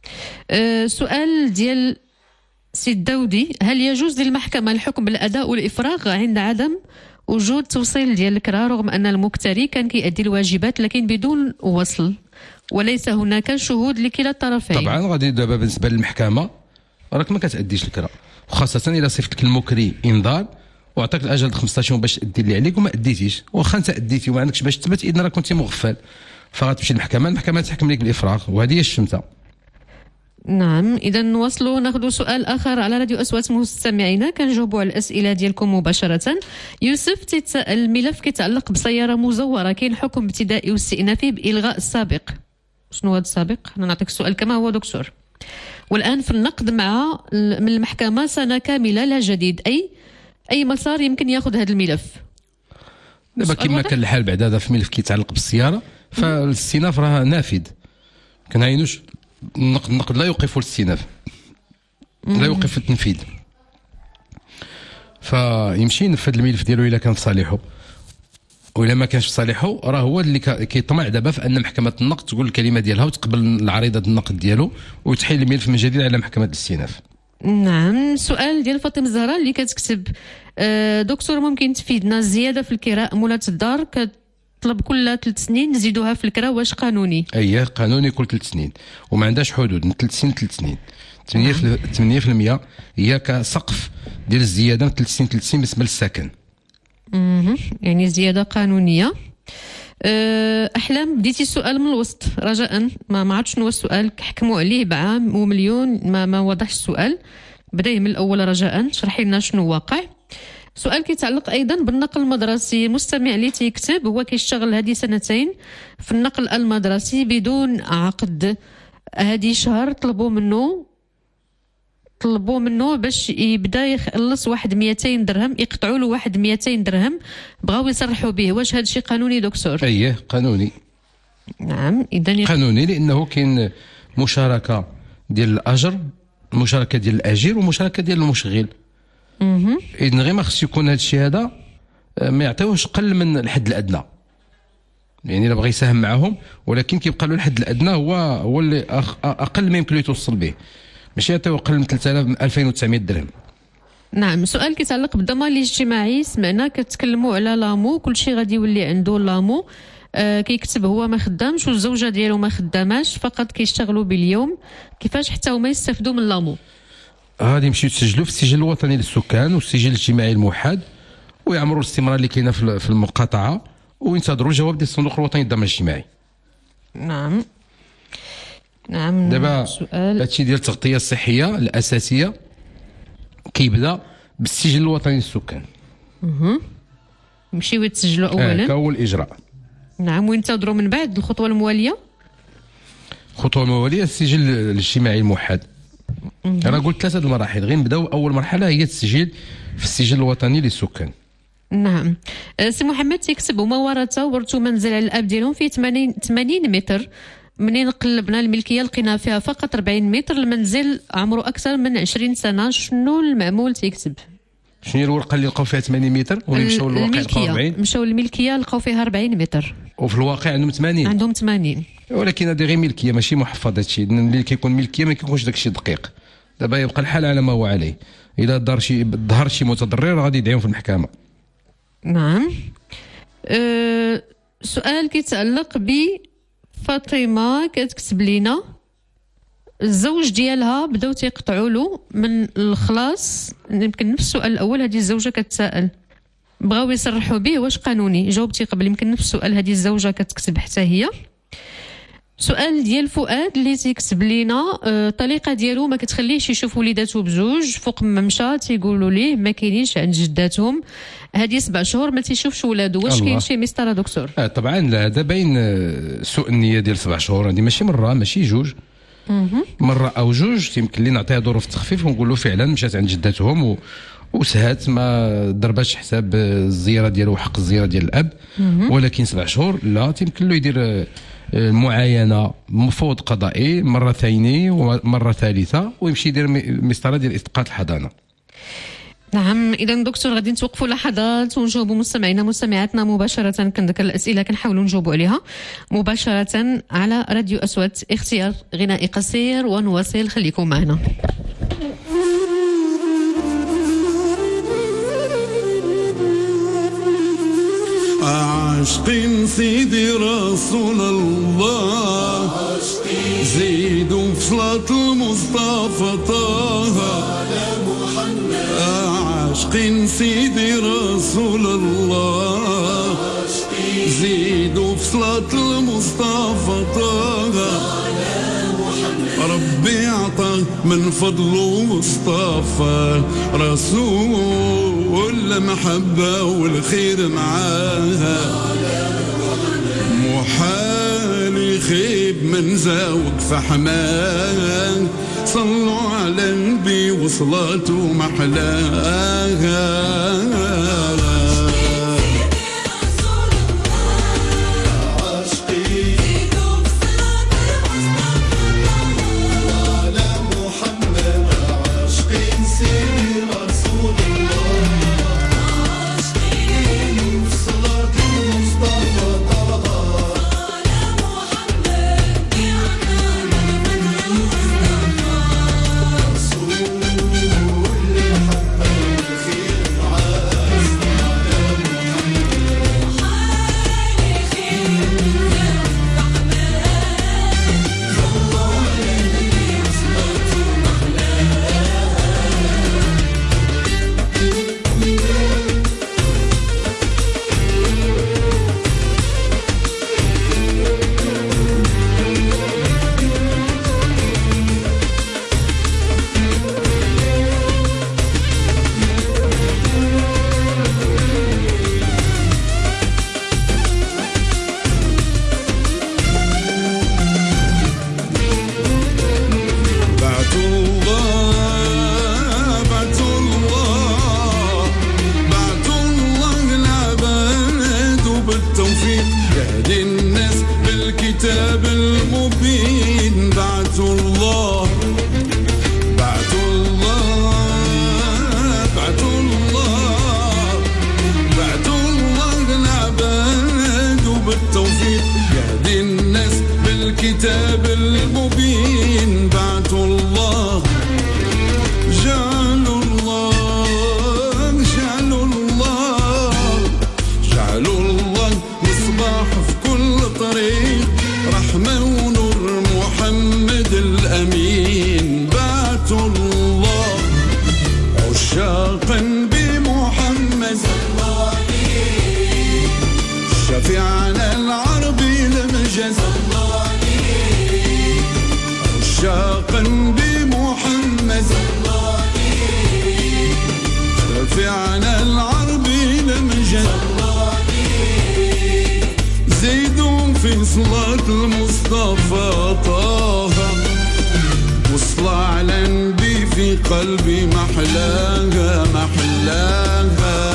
[SPEAKER 2] سؤال ديال سي الداودي، هل يجوز للمحكمه الحكم بالاداء والافراغ عند عدم وجود توصيل ديال الكرا رغم ان المكتري كان كيأدي الواجبات لكن بدون وصل وليس هناك شهود لكلا الطرفين؟
[SPEAKER 4] طبعا غادي دابا بالنسبه للمحكمه راك ما كتأديش الكرا، وخاصه الا صيفط لك المكري انذار وعطاك الاجل 15 يوم باش تدير اللي عليك وما اديتيش، واخا انت اديتي وما عندكش باش تثبت اذا راك كنتي مغفل فغتمشي للمحكمه، المحكمه تحكم لك بالافراغ وهذه هي الشمته.
[SPEAKER 2] نعم. اذا نواصلوا ناخذ سؤال اخر على راديو اصوات مستمعينا كنجاوبوا على الاسئله ديالكم مباشره. يوسف تيتساءل الملف كيتعلق بسياره مزوره كاين حكم ابتدائي واستئنافي بالغاء السابق. شنو هذا السابق؟ انا نعطيك السؤال كما هو دكتور. والان في النقد مع من المحكمه سنه كامله لا جديد، اي مسار يمكن ياخذ هذا الملف.
[SPEAKER 4] دابا كما كان الحال بعد هذا في ملف كيتعلق بالسياره فالاستئناف راه نافذ كنعينوش النقد لا يوقف الاستئناف، لا يوقف التنفيذ، فيمشي ينفذ الملف ديالو الا كان في صالحه، وإلا ما كانش في صالحه راه هو اللي كيطمع دابا في ان محكمه النقد تقول الكلمه ديالها وتقبل العريضه النقد ديالو وتحيل الملف من جديد على محكمه الاستئناف.
[SPEAKER 2] نعم. سؤال ديال فاطمه الزهراء اللي كتكتب دكتور ممكن تفيدنا الزياده في الكراء مولات الدار كتطلب كل 3 سنين نزيدوها في الكراء، واش قانوني؟
[SPEAKER 4] اييه قانوني كل 3 سنين وما عندهاش حدود، من 3 سنين ل 3 سنين. 8% هي كسقف ديال الزياده من 3 سنين 3 سنين بالنسبه للسكن.
[SPEAKER 2] يعني زياده قانونيه. احلام بديتي السؤال من الوسط رجاء، ما عرفتش شنو هو السؤال، حكموا عليه بعام ومليون ما وضحش السؤال، بدايه من الاول رجاء شرحي لنا شنو واقع. سؤال كيتعلق ايضا بالنقل المدرسي، مستمع اللي تيكتب هو كيشتغل هذه 2 سنين في النقل المدرسي بدون عقد، هذه شهر طلبوا منه باش يبدا يخلص واحد 200 درهم، يقطعوا له واحد 200 درهم، بغاو يصرحوا به، واش هذا الشيء قانوني دكتور؟
[SPEAKER 4] اييه قانوني.
[SPEAKER 2] نعم اذا
[SPEAKER 4] قانوني لانه كاين مشاركه ديال الاجر، مشاركه ديال الاجير ومشاركه ديال المشغل. اذا غير ما خص يكون هذا الشيء هذا ما يعطيوش قل من الحد الادنى، يعني الا بغى يساهم معهم ولكن كيبقى له الحد الادنى هو اللي اقل ما يمكن له يتوصل به، ماشي يعطيو اقل من 2900 درهم.
[SPEAKER 2] نعم. سؤال كيتعلق بالضمان الاجتماعي، سمعنا كتكلموا على لامو، كلشي غادي يولي عنده لامو. كيكتب هو ما خدامش والزوجه ديالو ما خداماش، فقط كيشتغلوا باليوم، كيفاش حتى هما يستافدوا من لامو؟
[SPEAKER 4] غادي يمشيو يسجلوا في السجل الوطني للسكان والسجل الاجتماعي الموحد ويعمروا الاستمرار اللي كاينه في المقاطعه وينتظروا الجواب ديال الصندوق الوطني للضمان الاجتماعي.
[SPEAKER 2] نعم.
[SPEAKER 4] دابا هادشي ديال التغطيه الصحيه الاساسيه كيبدا بالسجل الوطني للسكان.
[SPEAKER 2] يمشيو يتسجلوا اولا
[SPEAKER 4] كاول اجراء.
[SPEAKER 2] نعم. وينتظروا من بعد الخطوه المواليه.
[SPEAKER 4] الخطوه المواليه السجل الاجتماعي الموحد. انا قلت 3 المراحل، غير نبداو اول مرحله هي التسجيل في السجل الوطني للسكان.
[SPEAKER 2] نعم. سي محمد تيكتب هما ورثوا منزل على الاب ديالهم فيه 80 متر، منين قلبنا الملكيه لقينا فيها فقط 40 متر، المنزل عمره اكثر من 20 سنه، شنو المعمول تيكتب؟
[SPEAKER 4] شنو هي الورقه اللي لقاو فيها 80 متر واللي مشاو للواقع لقاو 40؟
[SPEAKER 2] مشاو للملكيه لقاو فيها 40 متر
[SPEAKER 4] وفي الواقع عندهم 80.
[SPEAKER 2] عندهم 80،
[SPEAKER 4] ولكن هذه غير ملكيه ماشي محفظ. هادشي اللي كيكون ملكيه ما كيكونش داكشي دقيق. دابا يبقى الحال على ما هو عليه، الا ظهر شي متضرر غادي يدعيهم في المحكمه.
[SPEAKER 2] نعم. سؤال كيتعلق بفاطمه كتكتب لينا الزوج ديالها بداو تيقطعوا له من الخلاص، يمكن نفس السؤال الاول هذه الزوجه كتسائل، بغاو يصرحوا به، واش قانوني؟ جاوبتي قبل، يمكن نفس السؤال هذه الزوجه كتكتب حتى هي. سؤال ديال فؤاد اللي تيكتب لينا الطليقه ديالو ما كتخليهش يشوف وليداتو بزوج، فوق ما مشى تيقولوا ليه ما كاينينش عند جداتهم، هذه 7 شهور ما تيشوفش ولادو، واش كاين شي مسطره دكتور؟
[SPEAKER 4] طبعا لا، هذا باين سوء النيه ديال 7 شهور، هذه ماشي مره ماشي جوج، مره او جوج يمكن لي نعطيها ظروف التخفيف ونقول له فعلا مشات عند جداتهم وسهات ما ضرباش حساب الزياره ديالو وحق الزياره ديال الاب، ولكن 7 شهور لا، يمكن له يدير المعاينه مفوض قضائي مره ثانيه ومره ثالثه ويمشي يدير مسطره ديال اسقاط الحضانه.
[SPEAKER 2] نعم. اذا دكتور غادي نتوقفوا لحظات ونجاوبوا مستمعينا مستمعاتنا مباشره، كنذكر الاسئله كنحاولوا نجاوبوا عليها مباشره على راديو أصوات. اختيار غنائي قصير ونواصل، خليكم معنا.
[SPEAKER 3] عاشقين سيدي رسول الله، زيدوا في صلاة المصطفى طه، عاشقين سيدي رسول الله، زيدوا في صلاة المصطفى طه، ربي عطى من فضله مصطفى رسول المحبة والخير معاها، محال يخيب من زاوق فحمان، صلوا على النبي وصلاته محلاها. شريعنا العربي لمجد زيدوا في صلاة المصطفى طه والصلاة على النبي في قلبي محلاها محلاها.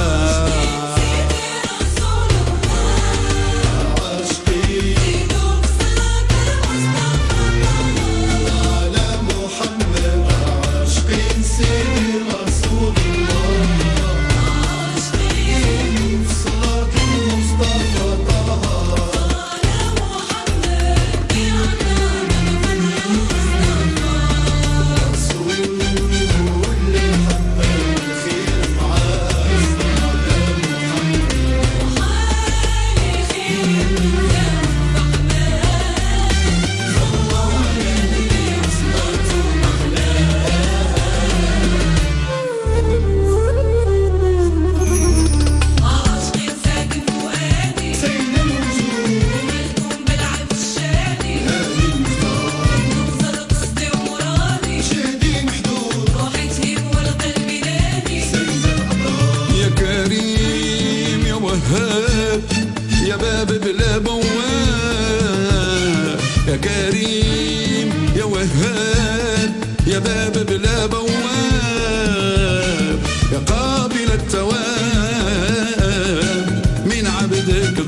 [SPEAKER 3] يا باب بلا بواب يا كريم يا وهاب يا باب بلا بواب يا قابل التواب من عبدك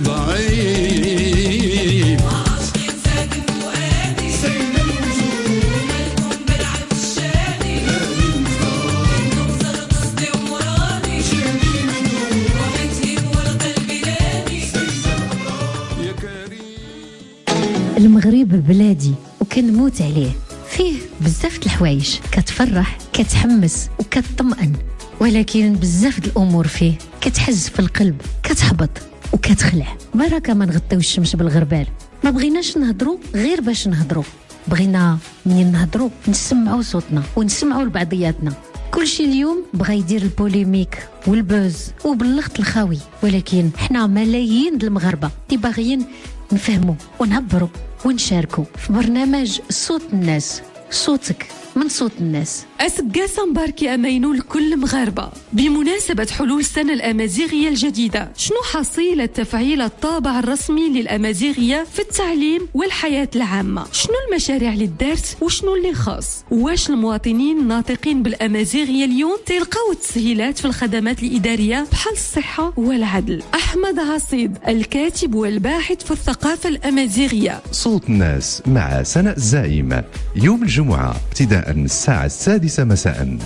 [SPEAKER 3] الضعيف
[SPEAKER 13] عاشقين ساكن فؤادي سيد الوجود ملكم بالعب الشادي هادي المختار نوصل قصدي ومرادي شهدي مجنون روحتي والقلب نادي
[SPEAKER 3] يا كريم.
[SPEAKER 14] المغرب بلادي وكنموت عليه، فيه بزاف د الحوايج كتفرح كتحمس وكتطمئن، ولكن بزاف د الامور فيه كتحز في القلب كتحبط وكتخلع. بركه ما نغطيو الشمس بالغربال، ما بغيناش نهضروا غير باش نهضروا، بغينا منين نهضروا نسمعوا صوتنا ونسمعوا لبعضياتنا. كلشي اليوم بغا يدير البوليميك والبوز وباللغط الخاوي، ولكن حنا ملايين د المغاربه اللي باغيين نفهموا ونعبروا ونشاركوا في برنامج صوت الناس. صوتك من صوت الناس.
[SPEAKER 5] أسقاسا مباركي أمينو لكل مغاربة بمناسبة حلول السنة الأمازيغية الجديدة. شنو حصيلة تفعيل الطابع الرسمي للأمازيغية في التعليم والحياة العامة؟ شنو المشاريع اللي دارت وشنو اللي خاص؟ واش المواطنين الناطقين بالأمازيغية اليوم تلقاو التسهيلات في الخدمات الإدارية بحال الصحة والعدل؟ أحمد عصيد الكاتب والباحث في الثقافة الأمازيغية.
[SPEAKER 1] صوت الناس مع سناء الزعيم يوم الجمعة ابتداء من الساعة 6 مساء.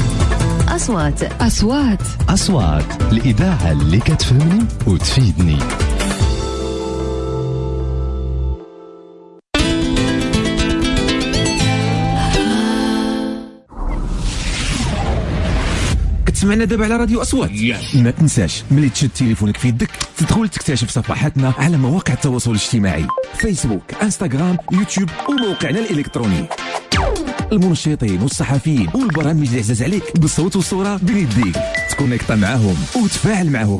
[SPEAKER 1] أصوات الإذاعة اللي كتفهمني وتفيدني.
[SPEAKER 15] كتسمعنا دابا على راديو أصوات. ما تنساش ملي تشد تليفونك في يدك تدخل تكتشف صفحاتنا على مواقع التواصل الاجتماعي، فيسبوك، انستغرام، يوتيوب وموقعنا الإلكتروني. المنشطين والصحفيين والبرامج اللي عزاز عليك بالصوت والصورة بين يديك، تكونيكتا معاهم وتفاعل معاهم.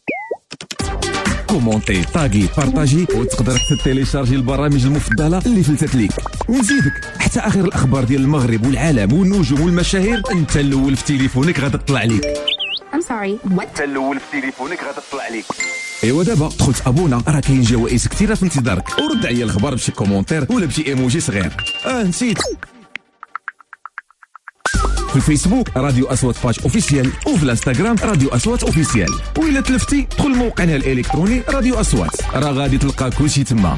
[SPEAKER 15] كومونتي، طاغي، بارطاجي، وتقدر حتى تيليشارجي البرامج المفضلة اللي فلتت ليك، ونزيدك حتى آخر الأخبار ديال المغرب والعالم والنجوم والمشاهير أنت الأول في تليفونك غادا تطلع ليك. أنت الأول في تليفونك غادا تطلع ليك. ايوا دابا دخلت ابونا، راه كاين جوائز كثيره في انتظارك، ورد عليا الخبر بشي كومونتير ولا بشي ايموجي صغير. نسيت. في الفيسبوك راديو أصوات باج اوفيسيال، وفي الانستغرام راديو أصوات اوفيسيال، وإلا تلفتي دخل موقعنا الالكتروني راديو أصوات، راه غادي تلقى كلشي تما.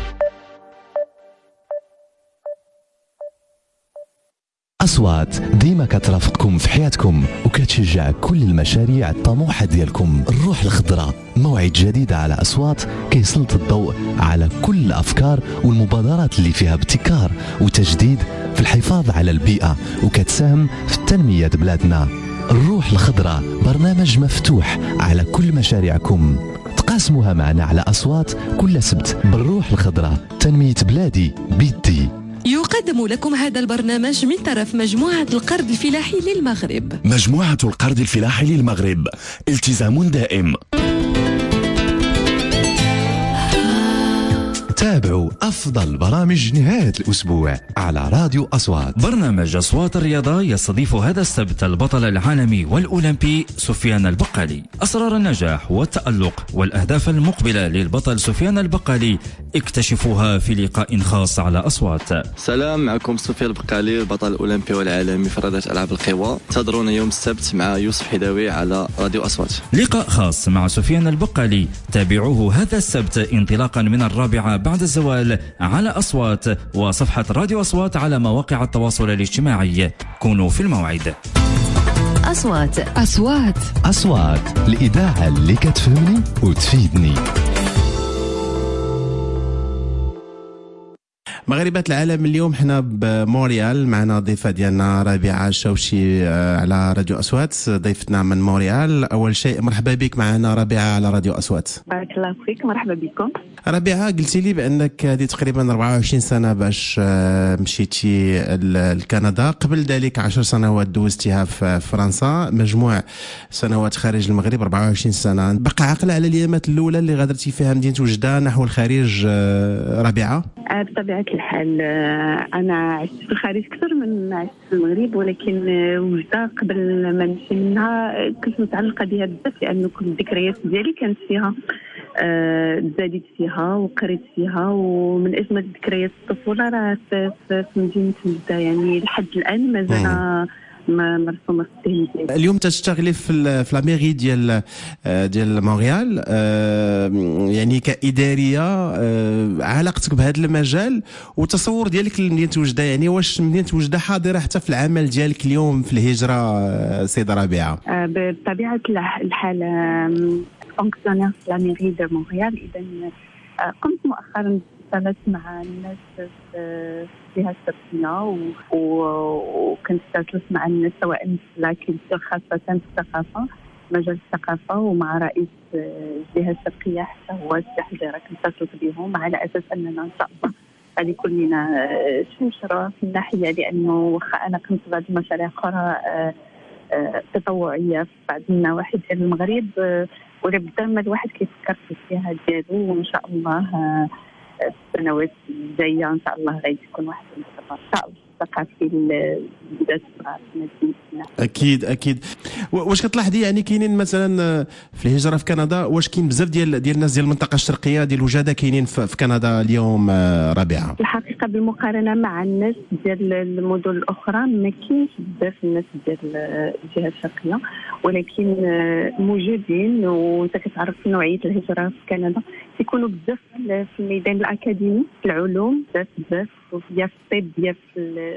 [SPEAKER 1] أصوات ديما كترافقكم في حياتكم وكتشجع كل المشاريع الطموحة ديالكم. الروح الخضراء موعد جديد على أصوات كيسلط الضوء على كل الأفكار والمبادرات اللي فيها ابتكار وتجديد في الحفاظ على البيئة وكتساهم في التنمية بلادنا. الروح الخضراء برنامج مفتوح على كل مشاريعكم، تقاسموها معنا على أصوات كل سبت. بالروح الخضراء تنمية بلادي بيدي.
[SPEAKER 5] يقدم لكم هذا البرنامج من طرف مجموعة القرض الفلاحي للمغرب.
[SPEAKER 16] مجموعة القرض الفلاحي للمغرب، التزام دائم.
[SPEAKER 1] تابعوا أفضل برامج نهاية الأسبوع على راديو أصوات.
[SPEAKER 17] برنامج أصوات الرياضة يستضيف هذا السبت البطل العالمي والأولمبي سفيان البقالي. أسرار النجاح والتألق والأهداف المقبلة للبطل سفيان البقالي اكتشفوها في لقاء خاص على أصوات.
[SPEAKER 18] سلام، معكم سفيان البقالي البطل الأولمبي والعالمي في رياضة ألعاب القوى. انتظرونا يوم السبت مع يوسف حداوي على راديو أصوات.
[SPEAKER 17] لقاء خاص مع سفيان البقالي تابعوه هذا السبت انطلاقا من 4 بعد الزوال على أصوات وصفحة راديو أصوات على مواقع التواصل الاجتماعي. كونوا في الموعد.
[SPEAKER 1] أصوات الإذاعة اللي كتفهمني وتفيدني.
[SPEAKER 19] مغاربة العالم اليوم حنا بموريال، معنا ضيفة ديالنا ربيعة الشوشي على راديو أصوات، ضيفتنا من موريال. أول شيء مرحبا بك معنا ربيعة على راديو أصوات.
[SPEAKER 20] بارك الله فيك، مرحبا بكم.
[SPEAKER 19] ربيعة، قلتي لي بأنك هذه تقريبا 24 سنة باش مشيتي لكندا، قبل ذلك 10 سنوات دوزتيها في فرنسا، مجموع سنوات خارج المغرب 24 سنة. بقى عقل على الأيامات الأولى اللي غادرتي فيها مدينة وجدة نحو الخارج ربيعة؟
[SPEAKER 20] بطبيعة الحال أنا عشت في الخارج أكثر من عشت في المغرب، ولكن وجدة قبل ما نمشي منها كنت متعلقة بها بزاف، لأنه كل الذكريات ديالي كانت فيها، تزاديت فيها وقريت فيها، ومن أجمل ذكريات الطفولة راه في مدينة وجدة، يعني لحد الآن مازال مرسومه في الذهن ديالي.
[SPEAKER 19] اليوم تشتغلي في لا ميري ديال مونريال، يعني كإدارية، علاقتك بهذا المجال وتصور ديالك لمدينة وجدة، يعني واش مدينة وجدة حاضرة حتى في العمل ديالك اليوم في الهجرة سيدة ربيعة؟
[SPEAKER 20] بطبيعة الحال فونكسيونير في لا ميري دو مونريال، إذا قمت مؤخرا اتصلت مع الناس في جهة الشرقية، وكنت اتصلت مع الناس سواء في لاكولتور خاصة في الثقافة، مجال الثقافة، ومع رئيس الجهة الشرقية حتى هو السي حجيرة، كنت اتصلت بهم على أساس أننا إن شاء الله غادي يكون لنا شي مشروع في الناحية، لأنه واخا أنا كنت بعض المشاريع أخرى تطوعية في بعض النواحي ديال المغرب، ولا بدا ما الواحد كيفكر في الجهة ديالو، وإن شاء الله السنوات الجايه ان شاء الله غادي تكون واحد المشروع ان شاء الله ثقافي للبلاد الصغار في مدينتنا.
[SPEAKER 19] اكيد. واش كتلاحظي يعني كاينين مثلا في الهجره في كندا، واش كاين بزاف ديال الناس ديال المنطقه الشرقيه ديال وجاده كاينين في كندا اليوم ربيعه؟
[SPEAKER 20] الحقيقه بالمقارنه مع الناس ديال المدن الاخرى ما كاينش بزاف الناس ديال الجهه الشرقيه، ولكن موجودين، وانت كتعرف نوعيه الهجره في كندا يكونوا بزاف في الميدان الاكاديمي، في العلوم بزاف، يا في الطب يا في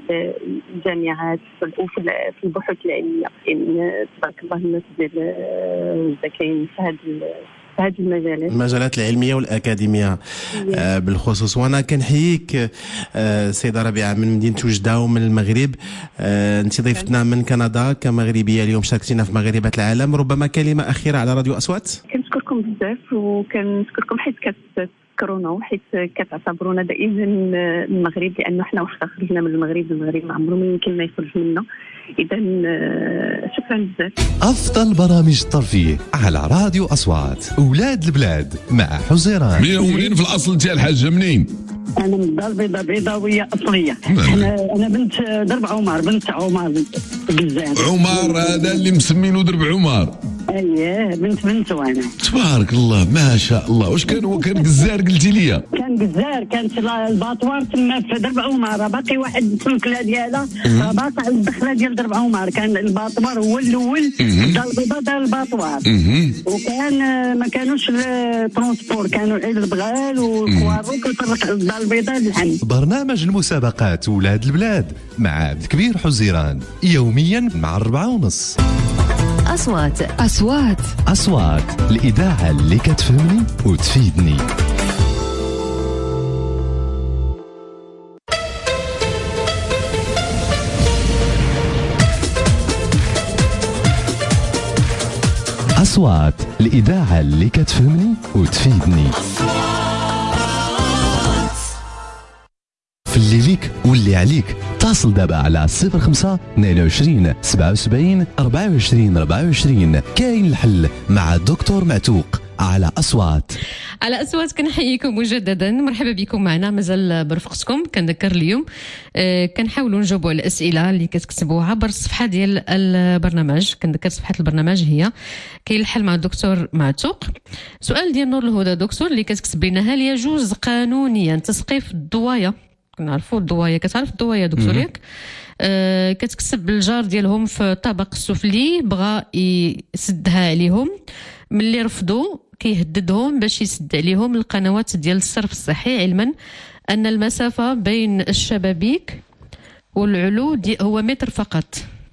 [SPEAKER 20] الجامعات وفي البحوث العلميه. تبارك الله الناس ديال وجدة كاين في هذه المجالات
[SPEAKER 19] العلميه والاكاديميه بالخصوص. وانا كنحييك سيده ربيعه من مدينه وجده ومن المغرب، انت ضيفتنا من كندا كمغربيه اليوم، شاركتينا في مغاربه العالم. ربما كلمه اخيره على راديو اصوات.
[SPEAKER 20] كنشكركم بزاف، وكنشكركم حيت كتذكرونا وحيت كتعتبرونا دائما المغرب، لانه حنا واخا خرجنا من المغرب ما عمره ما يمكن ما يخرج منا. اذا شكرا بزاف.
[SPEAKER 1] افضل برامج الترفيه على راديو اصوات، اولاد البلاد مع حزيران.
[SPEAKER 11] منين في الاصل ديال الحاجه منين؟
[SPEAKER 12] انا من الدار البيضاء بيضاويه اصليه. انا بنت درب عمر، بنت عمر بزاف.
[SPEAKER 11] عمر هذا اللي مسمينه درب عمر.
[SPEAKER 12] اييه بنت وانا.
[SPEAKER 11] تبارك الله ما شاء الله. واش كان جزار قلتي لي؟
[SPEAKER 12] كان جزار، كانت الباطوار تما في درب عمر، باقي واحد السنكله ديالها باقي الدخله ديال درب عمر. كان الباطوار هو الاول، الدار البيضاء دار الباطوار، وكان ما كانوش الترونسبور، كانوا البغال والكوارو كيطرق الدار البيضاء للحمد.
[SPEAKER 1] برنامج المسابقات ولاد البلاد مع عبد الكبير حزيران يوميا مع 4:30. أصوات الإذاعة اللي كتفهمني وتفيدني. أصوات الإذاعة اللي كتفهمني وتفيدني. في اللي ليك واللي عليك اتصل دابا على 05 22 77 24 24. كاين الحل مع دكتور معتوق على أصوات.
[SPEAKER 2] على أصوات كنحييكم مجددا، مرحبا بكم معنا، مازال برفقتكم. كنذكر اليوم كنحاولوا نجاوبوا على الأسئلة اللي كتكتبوا عبر الصفحة ديال البرنامج. كنذكر صفحة البرنامج هي كاين الحل مع الدكتور معتوق. سؤال ديال نور الهدى دكتور اللي كتكتب لنا: هل يجوز قانونيا تسقيف الضوايا؟ كنعرفوا الضوايا، كتعرف الضوايا دكتور ياك؟ كتكسب الجار ديالهم في الطابق السفلي، بغى يسدها عليهم، ملي رفضوا كيهددهم باش يسد عليهم القنوات ديال الصرف الصحي، علما ان المسافه بين الشبابيك والعلو هو متر فقط.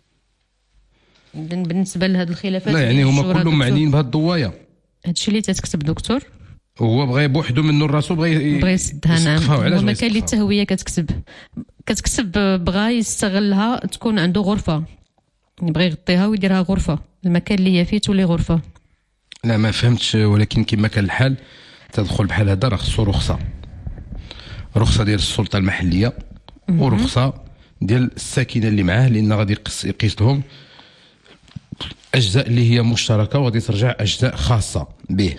[SPEAKER 2] بالنسبه لهاد الخلافات
[SPEAKER 4] لا يعني هما كلهم معنيين بهاد الضوايا.
[SPEAKER 2] هادشي اللي تتكتب دكتور،
[SPEAKER 4] هو بغى بوحدو منه راسو بغى
[SPEAKER 2] يسدها. نعم، وما كان لي التهويه كتكتب بغى يستغلها تكون عنده غرفه، يبغى يغطيها ويديرها غرفه، المكان اللي هي فيه تولي غرفه.
[SPEAKER 4] لا ما فهمتش، ولكن كما كان الحال تدخل بحال هذا راه خصو رخصه ديال السلطه المحليه ورخصه ديال الساكنه اللي معاه، لان غادي يقيس لهم اجزاء اللي هي مشتركه وغادي ترجع اجزاء خاصه به.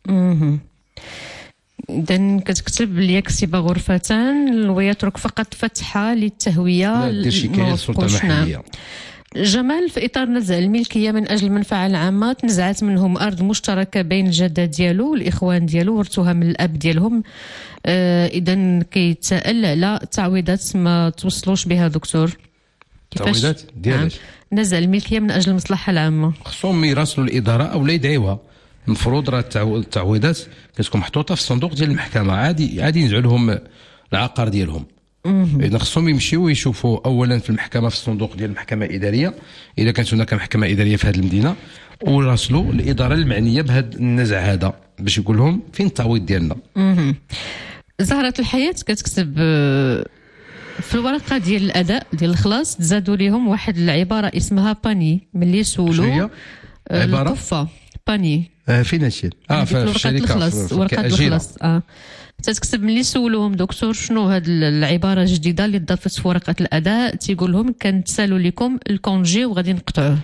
[SPEAKER 2] إذن كتكتب ليكسب غرفتان ويترك فقط فتحة للتهوية.
[SPEAKER 4] لا دير شكاية للسلطة المحلية.
[SPEAKER 2] جمال: في إطار نزع الملكية من أجل المنفعة العامة، تنزعت منهم أرض مشتركة بين الجدة ديالو والإخوان ديالو، ورثوها من الأب ديالهم. إذن كيتساءل على تعويضات ما توصلوش بها دكتور.
[SPEAKER 4] تعويضات ديالاش؟
[SPEAKER 2] نزع الملكية من أجل المصلحة العامة.
[SPEAKER 4] خصهم يراسلوا الإدارة أو لا يدعيوها. المفروض راه التعويضات كتكون محطوطه في الصندوق ديال المحكمه، عادي ينزعوا لهم العقار ديالهم. اذا خصهم يمشيو ويشوفوا اولا في المحكمه، في الصندوق ديال المحكمه الاداريه اذا كانت هناك محكمه اداريه في هذه المدينه، وراسلوا الاداره المعنيه بهذا النزع هذا باش يقول لهم فين التعويض ديالنا.
[SPEAKER 2] زهرة الحياة كتكتب في الورقه ديال الاداء ديال الخلاص تزادوا لهم واحد العباره اسمها باني، ملي سولوا
[SPEAKER 4] عباره
[SPEAKER 2] القفه باني
[SPEAKER 4] فين هادشي؟
[SPEAKER 2] في الشركه ورقه الخلاص. تتكتب ملي سولوهم دكتور شنو هاد العباره الجديده اللي ضافت في ورقه الاداء، تيقول لهم كنتسالوا لكم الكونجي وغادي نقطعوه.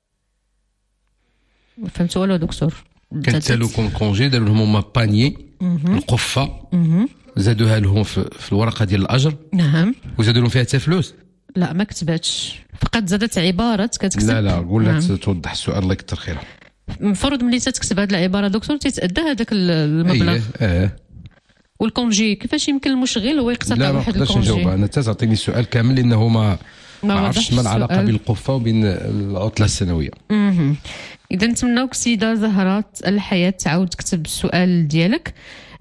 [SPEAKER 2] ما فهمتوا والو دكتور؟
[SPEAKER 4] كنتسالوا لكم الكونجي، داروا لهم هما باني القفه، زادوها لهم في الورقه ديال الاجر.
[SPEAKER 2] نعم.
[SPEAKER 4] وزادوا لهم فيها حتى فلوس؟
[SPEAKER 2] لا ما كتباتش، فقط زادت عباره كتكتب.
[SPEAKER 4] لا قول لها توضح السؤال، الله يكثر خيرها.
[SPEAKER 2] المفروض ملي تكتب هذه العباره دكتور تتادى هذاك المبلغ. والكونجي كيفاش يمكن المشغل هو يقتطع واحد الكونجي؟ لا ما نقدرش نجاوب انا، تعطيني السؤال كامل لانه ما عرفتش ما العلاقه بين القفه وبين العطله السنويه. اذا نتمناوك سيده زهره الحياه تعاود تكتب السؤال ديالك.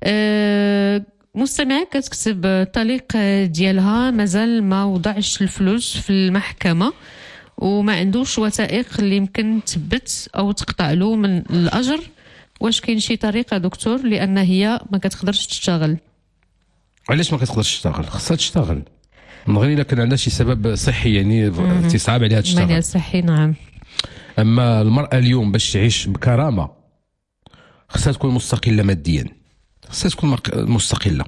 [SPEAKER 2] مستمعة كتكتب الطليق ديالها مازال ما وضعش الفلوس في المحكمه وما عندوش وثائق اللي يمكن تثبت او تقطع له من الاجر. واش كاين شي طريقه دكتور؟ لان هي ما كتقدرش تشتغل.
[SPEAKER 4] علاش ما كتقدرش تشتغل؟ خصها تشتغل من غير الا كان عندها شي سبب صحي، يعني تصعب عليها تشتغل.
[SPEAKER 2] مانع صحي. نعم.
[SPEAKER 4] اما المراه اليوم باش تعيش بكرامه خصها تكون مستقله ماديا، خصها تكون مستقله.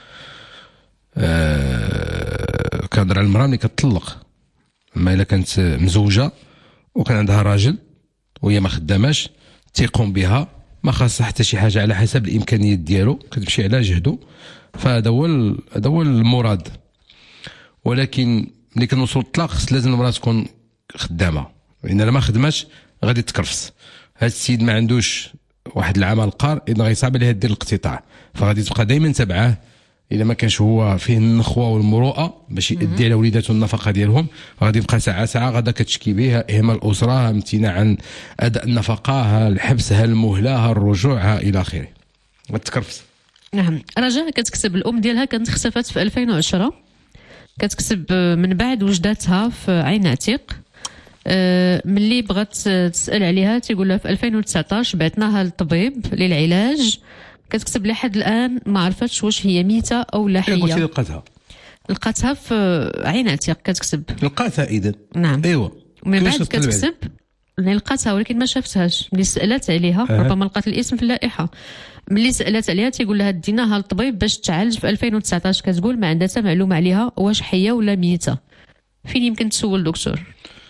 [SPEAKER 4] كنهضر على المراه ملي كتطلق، اما الا كانت مزوجه وكان عندها راجل وهي ما خداماش تيقوم بها، ما خاصها حتى شي حاجه، على حسب الامكانيات ديالو كتمشي على جهده، فهذا هو المراد. ولكن ملي كنوصلوا للطلاق خص لازم المراه تكون خدامه، لان الا ما خدماش غادي تكرفس. هذا السيد ما عندوش واحد العمل قار، اذا غيصعب عليه دير الاقتطاع، فغادي تبقى دائما تبعاه الا ما كانش هو فيه النخوه والمروءه باش يؤدي على وليداته النفقه ديالهم، غادي يبقى ساعه غادا كتشكي به اهمال الاسره، امتناع عن اداء النفقه، الحبس، المهله، الرجوع الى اخره، غتكرفس.
[SPEAKER 2] نعم. رجاء كتكتب الام ديالها كانت اختفت في 2010، كتكتب من بعد وجداتها في عين عتيق. ملي بغات تسال عليها تيقول لها في 2019 بعثناها للطبيب للعلاج. كتكتب لحد الان ما عرفتش واش هي ميته او لا حيه.
[SPEAKER 4] قلتي لقاتها في عين عتيق. كتكتب لقاتها اذا.
[SPEAKER 2] نعم.
[SPEAKER 4] ايوا.
[SPEAKER 2] ومن بعد كتكتب لقاتها ولكن ما شافتهاش. ملي سالات عليها ربما لقات الاسم في اللائحه، ملي سالات عليها تيقول لها ديناها للطبيب باش تعالج في 2019. كتقول ما عندها حتى معلومه عليها واش حيه ولا ميته. فين يمكن تسول دكتور؟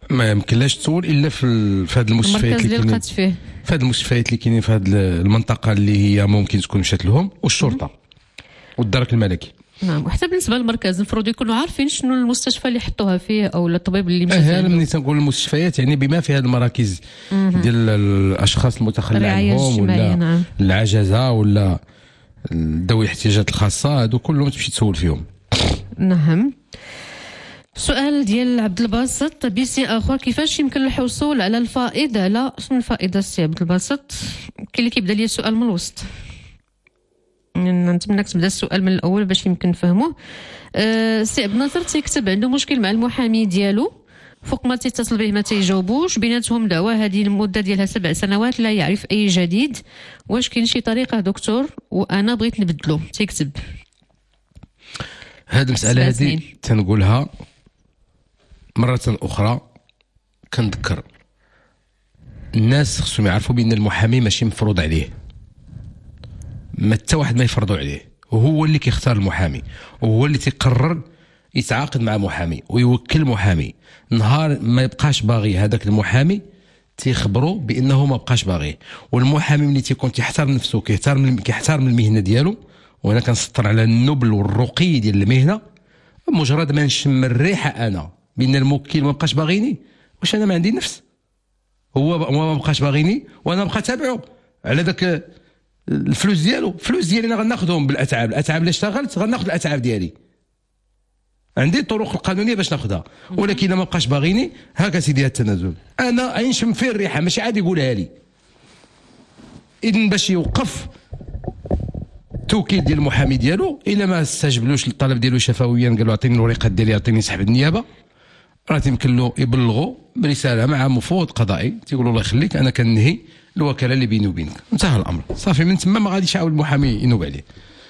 [SPEAKER 4] ما يمكنلاش تسول الا في هذه المستشفيات
[SPEAKER 2] المركز اللي
[SPEAKER 4] كاينين
[SPEAKER 2] لقات فيه
[SPEAKER 4] في هذه المستشفيات اللي كاينين في هذه المنطقه اللي هي ممكن تكون مشات لهم، والشرطه والدرك الملكي.
[SPEAKER 2] نعم. وحتى بالنسبه للمركز المفروض يكونوا عارفين شنو المستشفى اللي حطوها فيه او الطبيب اللي مشى.
[SPEAKER 4] انا ملي تنقول المستشفيات يعني بما في هذه المراكز ديال الاشخاص المتخلى عنهم ولا
[SPEAKER 2] نعم.
[SPEAKER 4] العجزه ولا ذوي الاحتياجات الخاصه، هادو كلهم تمشي تسول فيهم.
[SPEAKER 2] نعم. سؤال ديال عبد الباسط بيسي اخر، كيفاش يمكن الحصول على الفائض على شنو الفائضه السي عبد الباسط؟ كاين اللي كيبدا لي السؤال من الوسط، نتمنىك تبدا السؤال من الاول باش يمكن نفهموه. سي عبد الناصر تيكتب عنده مشكل مع المحامي ديالو، فوق ما تتصل به ما تيجاوبوش، بيناتهم دعوه هذه المده ديالها 7 سنوات لا يعرف اي جديد، واش كاين شي طريقه دكتور وانا بغيت نبدلو؟ تيكتب
[SPEAKER 4] هذه المساله هذه تنقولها مرة أخرى، كنذكر الناس خصهم يعرفوا بأن المحامي ماشي مفروض عليه، ما حتى واحد ما يفرضوا عليه، وهو اللي كيختار المحامي، وهو اللي تيقرر يتعاقد مع محامي ويوكل محامي. نهار ما يبقاش باغي هذاك المحامي تيخبروا بأنه ما بقاش باغيه، والمحامي ملي تيكون تيحترم نفسه كيحترم المهنة ديالو، وأنا كنسطر على النبل والرقي ديال المهنة، مجرد ما نشم الريحة أنا بان الموكل ما بقاش باغيني، واش انا ما عندي نفس؟ هو ما بقاش باغيني وانا بقى تابعه على داك الفلوس ديالو. الفلوس ديالي انا غناخذهم بالاتعاب، الاتعاب اللي اشتغلت غناخذ الاتعاب ديالي، عندي الطرق القانونيه باش ناخذها، ولكن ما بقاش باغيني هكا سيدي التنازل، انا غنشم فيه الريحه ماشي عاد يقولها لي. اذن باش يوقف التوكيل ديال المحامي ديالو، الا ما استجبلوش للطلب ديالو شفويا، قال له اعطيني الوريقات ديالي، اعطيني سحب النيابه، راه يمكن له يبلغوا برساله مع مفوض قضائي تيقول له الله يخليك انا كنهي الوكاله اللي بيني وبينك، انتهى الامر صافي. من تما ما غاديش يعاود المحامي ينوب عليه.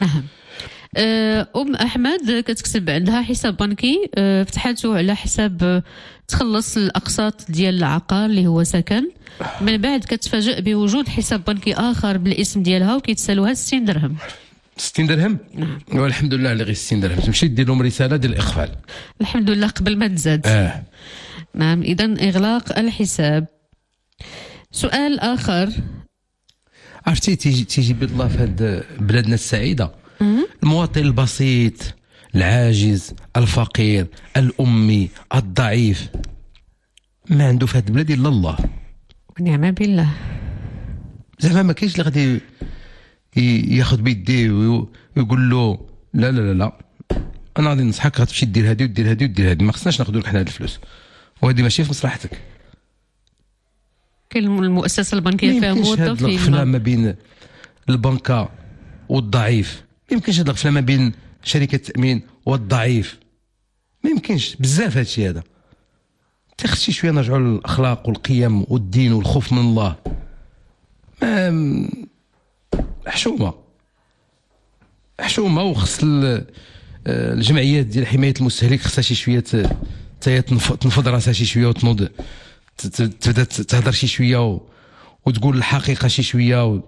[SPEAKER 2] احمد كتكتب عندها حساب بنكي فتحته على حساب تخلص الاقساط ديال العقار اللي هو سكن، من بعد كتفاجئ بوجود حساب بنكي اخر بالاسم ديالها وكيتسالوها 60 درهم.
[SPEAKER 4] 60 درهم؟
[SPEAKER 2] نعم.
[SPEAKER 4] والحمد لله اللي غير 60 درهم، تمشي دير لهم رساله ديال الاقفال.
[SPEAKER 2] الحمد لله قبل ما تزاد. نعم. اذا اغلاق الحساب. سؤال اخر،
[SPEAKER 4] عرفتي تيجي بالله في هاد بلادنا السعيده، المواطن البسيط العاجز الفقير الامي الضعيف ما عنده في هاد البلاد الا الله
[SPEAKER 2] ونعم بالله.
[SPEAKER 4] زعما ما كاينش اللي غادي ياخذ بيديه ويقول له لا لا لا لا انا غادي ننصحك غتمشي دير هذه ودير هذه ودير هذه، ما خصناش ناخذوا لك حنا هاد الفلوس، وهذه ماشي في مصلحتك.
[SPEAKER 2] كاين المؤسسه البنكيه فيها موظفين،
[SPEAKER 4] هاد الغفله ما بين البنكه والضعيف، ما يمكنش هاد الغفله ما بين شركه التامين والضعيف، ما يمكنش بزاف هاد الشيء هذا. خصنا شويه نرجعوا للاخلاق والقيم والدين والخوف من الله. حشومه وخص الجمعيات ديال حمايه المستهلك خصها شي شويه تنفض راسها شي شويه وتنوض تبدا تهضر شي شويه وتقول الحقيقه شي شويه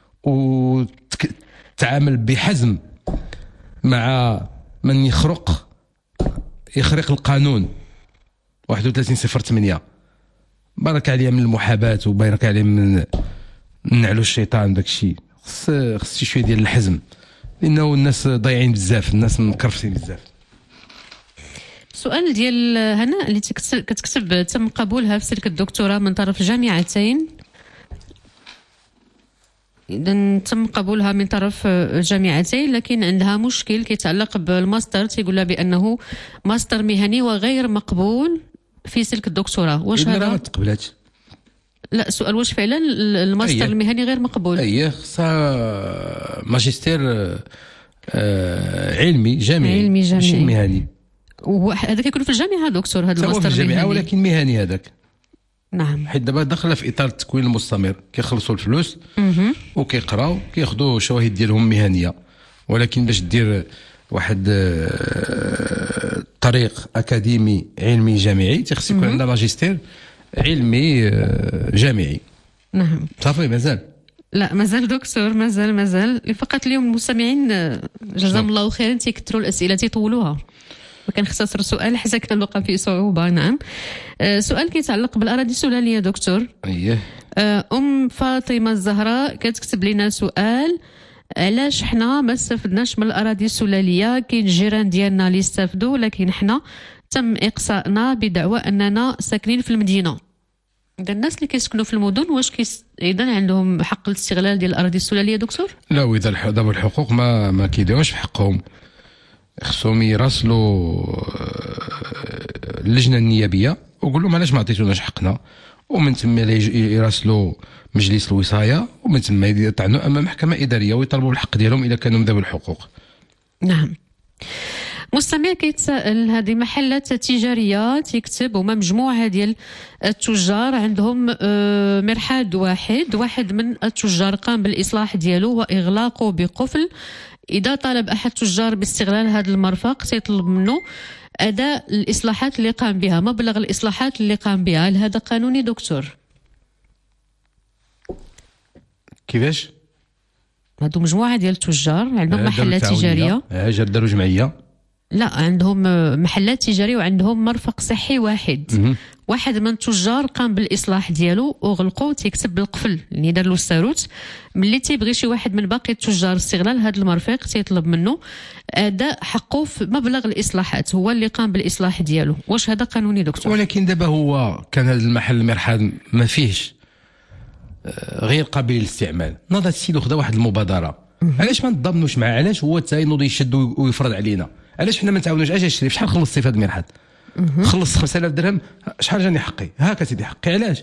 [SPEAKER 4] وتعامل بحزم مع من يخرق القانون 3108. بارك عليها من المحاباه وبارك عليها من نعلو الشيطان. داك الشيء خص شي شويه ديال الحزم، لانه الناس ضايعين بزاف، الناس مكرفسين بزاف.
[SPEAKER 2] سؤال ديال هنا اللي كتكتب تم قبولها في سلك الدكتوراه من طرف جامعتين. إذا تم قبولها من طرف جامعتين، لكن عندها مشكل كيتعلق بالماستر، تيقول لها بأنه ماستر مهني وغير مقبول في سلك الدكتوراه. واش هذا؟
[SPEAKER 4] ما تقبلاتش.
[SPEAKER 2] لا، السؤال واش فعلا الماستر المهني غير مقبول؟
[SPEAKER 4] خصها ماجستير علمي جامعي ماشي مهني.
[SPEAKER 2] وهذا كيكون في الجامعه دكتور، هذا الماستر
[SPEAKER 4] في الجامعه ولكن مهني هذاك.
[SPEAKER 2] نعم.
[SPEAKER 4] حيت دابا داخله في اطار التكوين المستمر، كيخلصوا الفلوس وكيقراو كياخذوا شواهد ديالهم مهنيه، ولكن باش دير واحد طريق اكاديمي علمي جامعي تيخص يكون عندها ماجستير علمي جامعي.
[SPEAKER 2] نعم.
[SPEAKER 4] صافي مازال؟
[SPEAKER 2] لا مازال دكتور، مازال. فقط اليوم المستمعين جزاهم الله خيرا تيكثروا الاسئله تيطولوها. وكنختصر السؤال حتى كنلقى فيه صعوبة. نعم. سؤال كيتعلق بالأراضي السلالية دكتور.
[SPEAKER 4] اييه.
[SPEAKER 2] فاطمة الزهراء كتكتب لنا سؤال: علاش حنا ما استفدناش من الأراضي السلالية؟ كاين الجيران ديالنا اللي استفدوا، لكن حنا تم إقصائنا بدعوى أننا ساكنين في المدينة. إذا الناس اللي كيسكنوا في المدن واش إذا عندهم حق الاستغلال ديال الأراضي السلالية دكتور؟
[SPEAKER 4] لا، وإذا ذوي الحقوق ما كيديروش في حقهم، خصهم يراسلوا اللجنة النيابية ويقول لهم علاش ما عطيتوناش حقنا، ومن ثم يراسلوا مجلس الوصاية، ومن ثم يطعنوا أمام محكمة إدارية ويطالبوا بالحق ديالهم إذا كانوا ذوي الحقوق.
[SPEAKER 2] نعم. مستمع كيتسائل: هذه محلات تجارية تكتب هما مجموعة ديال التجار عندهم مرحاض واحد من التجار قام بالإصلاح ديالو وإغلاقه بقفل. إذا طلب أحد التجار باستغلال هذا المرفق سيطلب منه أداء الإصلاحات اللي قام بها، مبلغ الإصلاحات اللي قام بها. هل هذا قانوني دكتور؟
[SPEAKER 4] كيفاش؟
[SPEAKER 2] هادو مجموعة ديال التجار عندهم محلات تجارية.
[SPEAKER 4] داروا جمعية؟
[SPEAKER 2] لا، عندهم محلات تجارية وعندهم مرفق صحي واحد. واحد من التجار قام بالإصلاح ديالو وغلقو، تيكتب بالقفل اللي دار له الساروت. ملي تيبغي شي واحد من باقي التجار استغلال هذا المرفق تيطلب منه أداء حقه في مبلغ الإصلاحات، هو اللي قام بالإصلاح ديالو. واش هذا قانوني دكتور؟
[SPEAKER 4] ولكن دابا هو كان هذا المحل المرحاض ما فيهش غير قابل للاستعمال، ناض السيد وخدا واحد المبادرة، علاش ما نضمنوش معاه؟ علاش هو حتى ينوض يشد ويفرض علينا؟ علاش حنا ما نتعاونوش؟ اجي اشري شحال خلصتي في هذا المرحاض؟ خلصت 5000 درهم، شحال جاني حقي؟ هاك سيدي حقي. علاش؟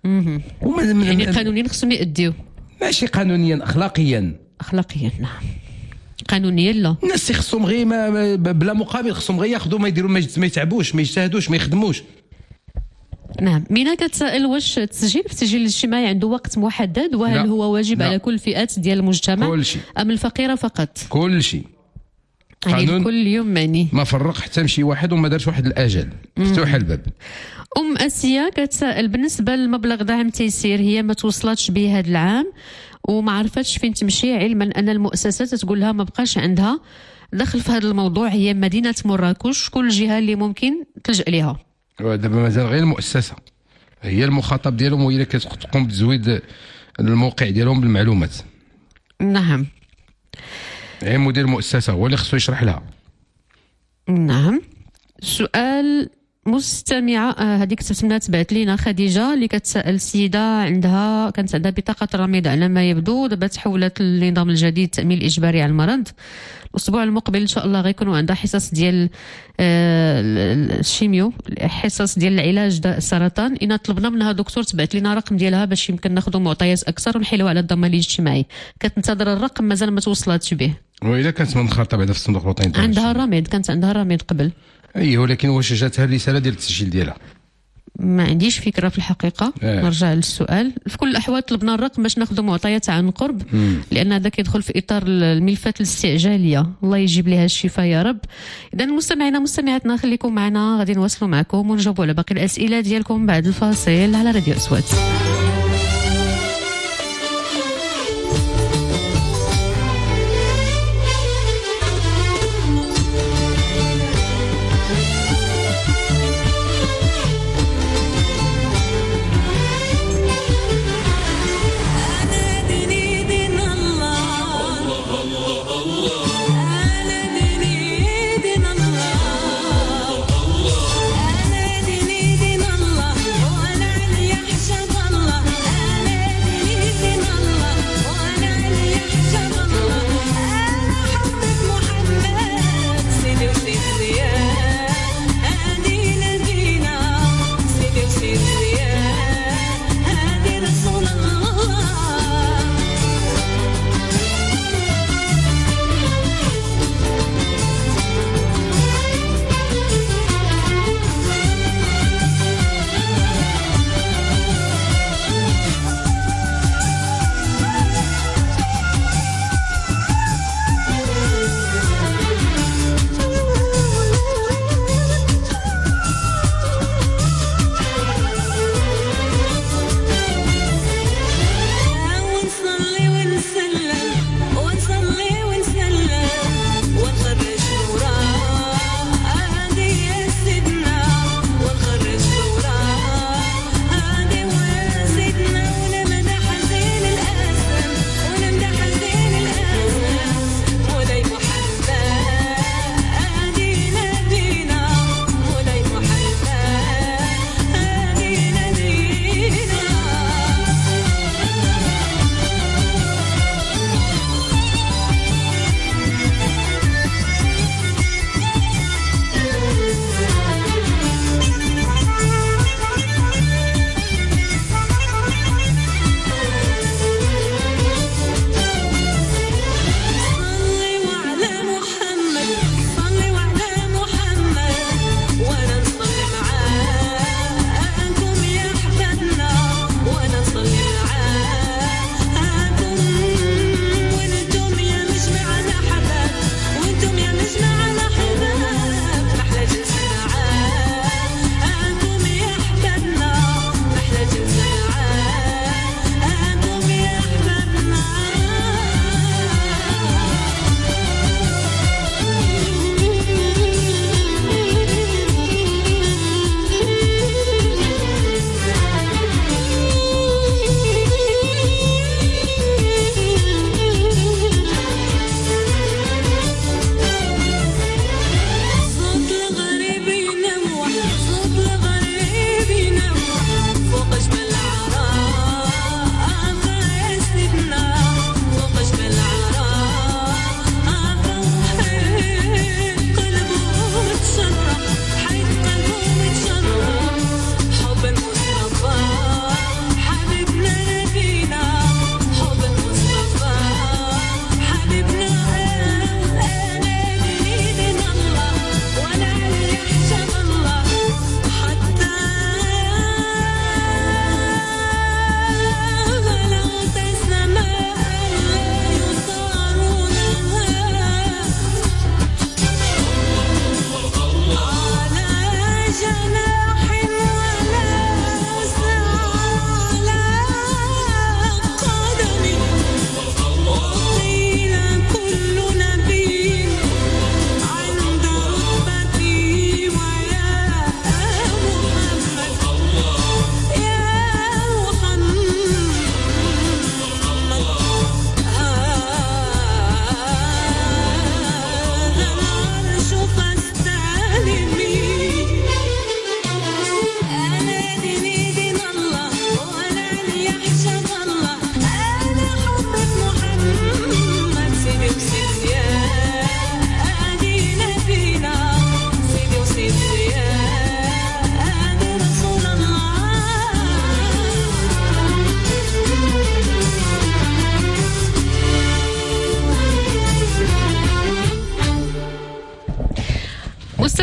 [SPEAKER 2] يعني قانونيا خصهم يأديو،
[SPEAKER 4] ماشي قانونيا، اخلاقيا.
[SPEAKER 2] نعم. قانونيا لا،
[SPEAKER 4] الناس خصهم غير بلا مقابل، خصهم غير ياخذوا، ما يديروا، ما يتعبوش، ما يجتهدوش، ما يخدموش.
[SPEAKER 2] نعم. مينا كتسائل: واش التسجيل في التسجيل الاجتماعي عنده وقت محدد؟ وهل هو واجب على كل الفئات ديال المجتمع أم الفقيرة فقط؟
[SPEAKER 4] كل شيء.
[SPEAKER 2] يعني كل يوم معني
[SPEAKER 4] ما فرق حتى مشي واحد وما دارش واحد الأجل، مفتوح الباب.
[SPEAKER 2] أسيا كتسائل: بالنسبة للمبلغ دعم تيسير، هي ما توصلتش به هذا العام وما عرفتش فين تمشي، علما أن المؤسسات تقول لها ما بقاش عندها دخل في هذا الموضوع، هي مدينة مراكش، كل جهة اللي ممكن تلجأ لها.
[SPEAKER 4] دابا مازال غير المؤسسة هي المخاطب ديالهم، وهي اللي كتقوم بتزويد الموقع ديالهم بالمعلومات.
[SPEAKER 2] نعم.
[SPEAKER 4] يعني مدير المؤسسة هو اللي خصو يشرح لها.
[SPEAKER 2] نعم. سؤال مستمعة هذيك تسمى تبعت لينا خديجة اللي كتسأل: السيدة كانت عندها بطاقة رميد على ما يبدو، دابا تحولت للنظام الجديد التأمين الإجباري على المرض. الأسبوع المقبل إن شاء الله غيكونوا عندها حصص ديال الشيميو، حصص ديال العلاج السرطان. إن طلبنا منها دكتور تبعت لنا رقم ديالها باش يمكن ناخذوا معطيات أكثر ونحيلوا على الضمان الاجتماعي. كتنتظر الرقم مازال ما توصلاتش به.
[SPEAKER 4] وإذا كانت منخرطة بعدا في الصندوق الوطني
[SPEAKER 2] عندها الرميد، كانت عندها الرميد قبل.
[SPEAKER 4] اي، ولكن واش جاتها الرساله ديال التسجيل ديالها؟
[SPEAKER 2] ما عنديش فكره في الحقيقه. نرجع للسؤال. في كل الاحوال طلبنا الرقم باش ناخذوا معطيات عن قرب، لان هذا كيدخل في اطار الملفات الاستعجاليه. الله يجيب لها الشفاء يا رب. اذا مستمعينا مستمعاتنا خليكم معنا، غادي نواصلوا معكم ونجاوبوا على باقي الاسئله ديالكم بعد الفاصل على راديو أصوات.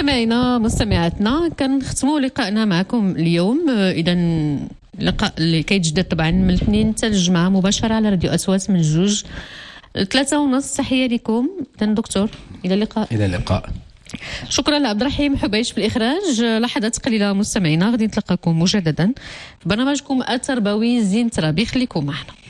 [SPEAKER 2] مستمعينا مستمعاتنا كنختموا لقائنا معكم اليوم. اذا لقاء اللي كيتجدد طبعا من الاثنين حتى الجمعه مباشره على راديو أصوات من 2 3:30. تحيه لكم. اذا دكتور الى اللقاء.
[SPEAKER 4] الى اللقاء.
[SPEAKER 2] شكرا لعبد الرحيم حبيش في الاخراج. لحظات قليله مستمعينا غادي نتلقاكم مجددا في برنامجكم التربوي زين ترابي. خليكم معنا.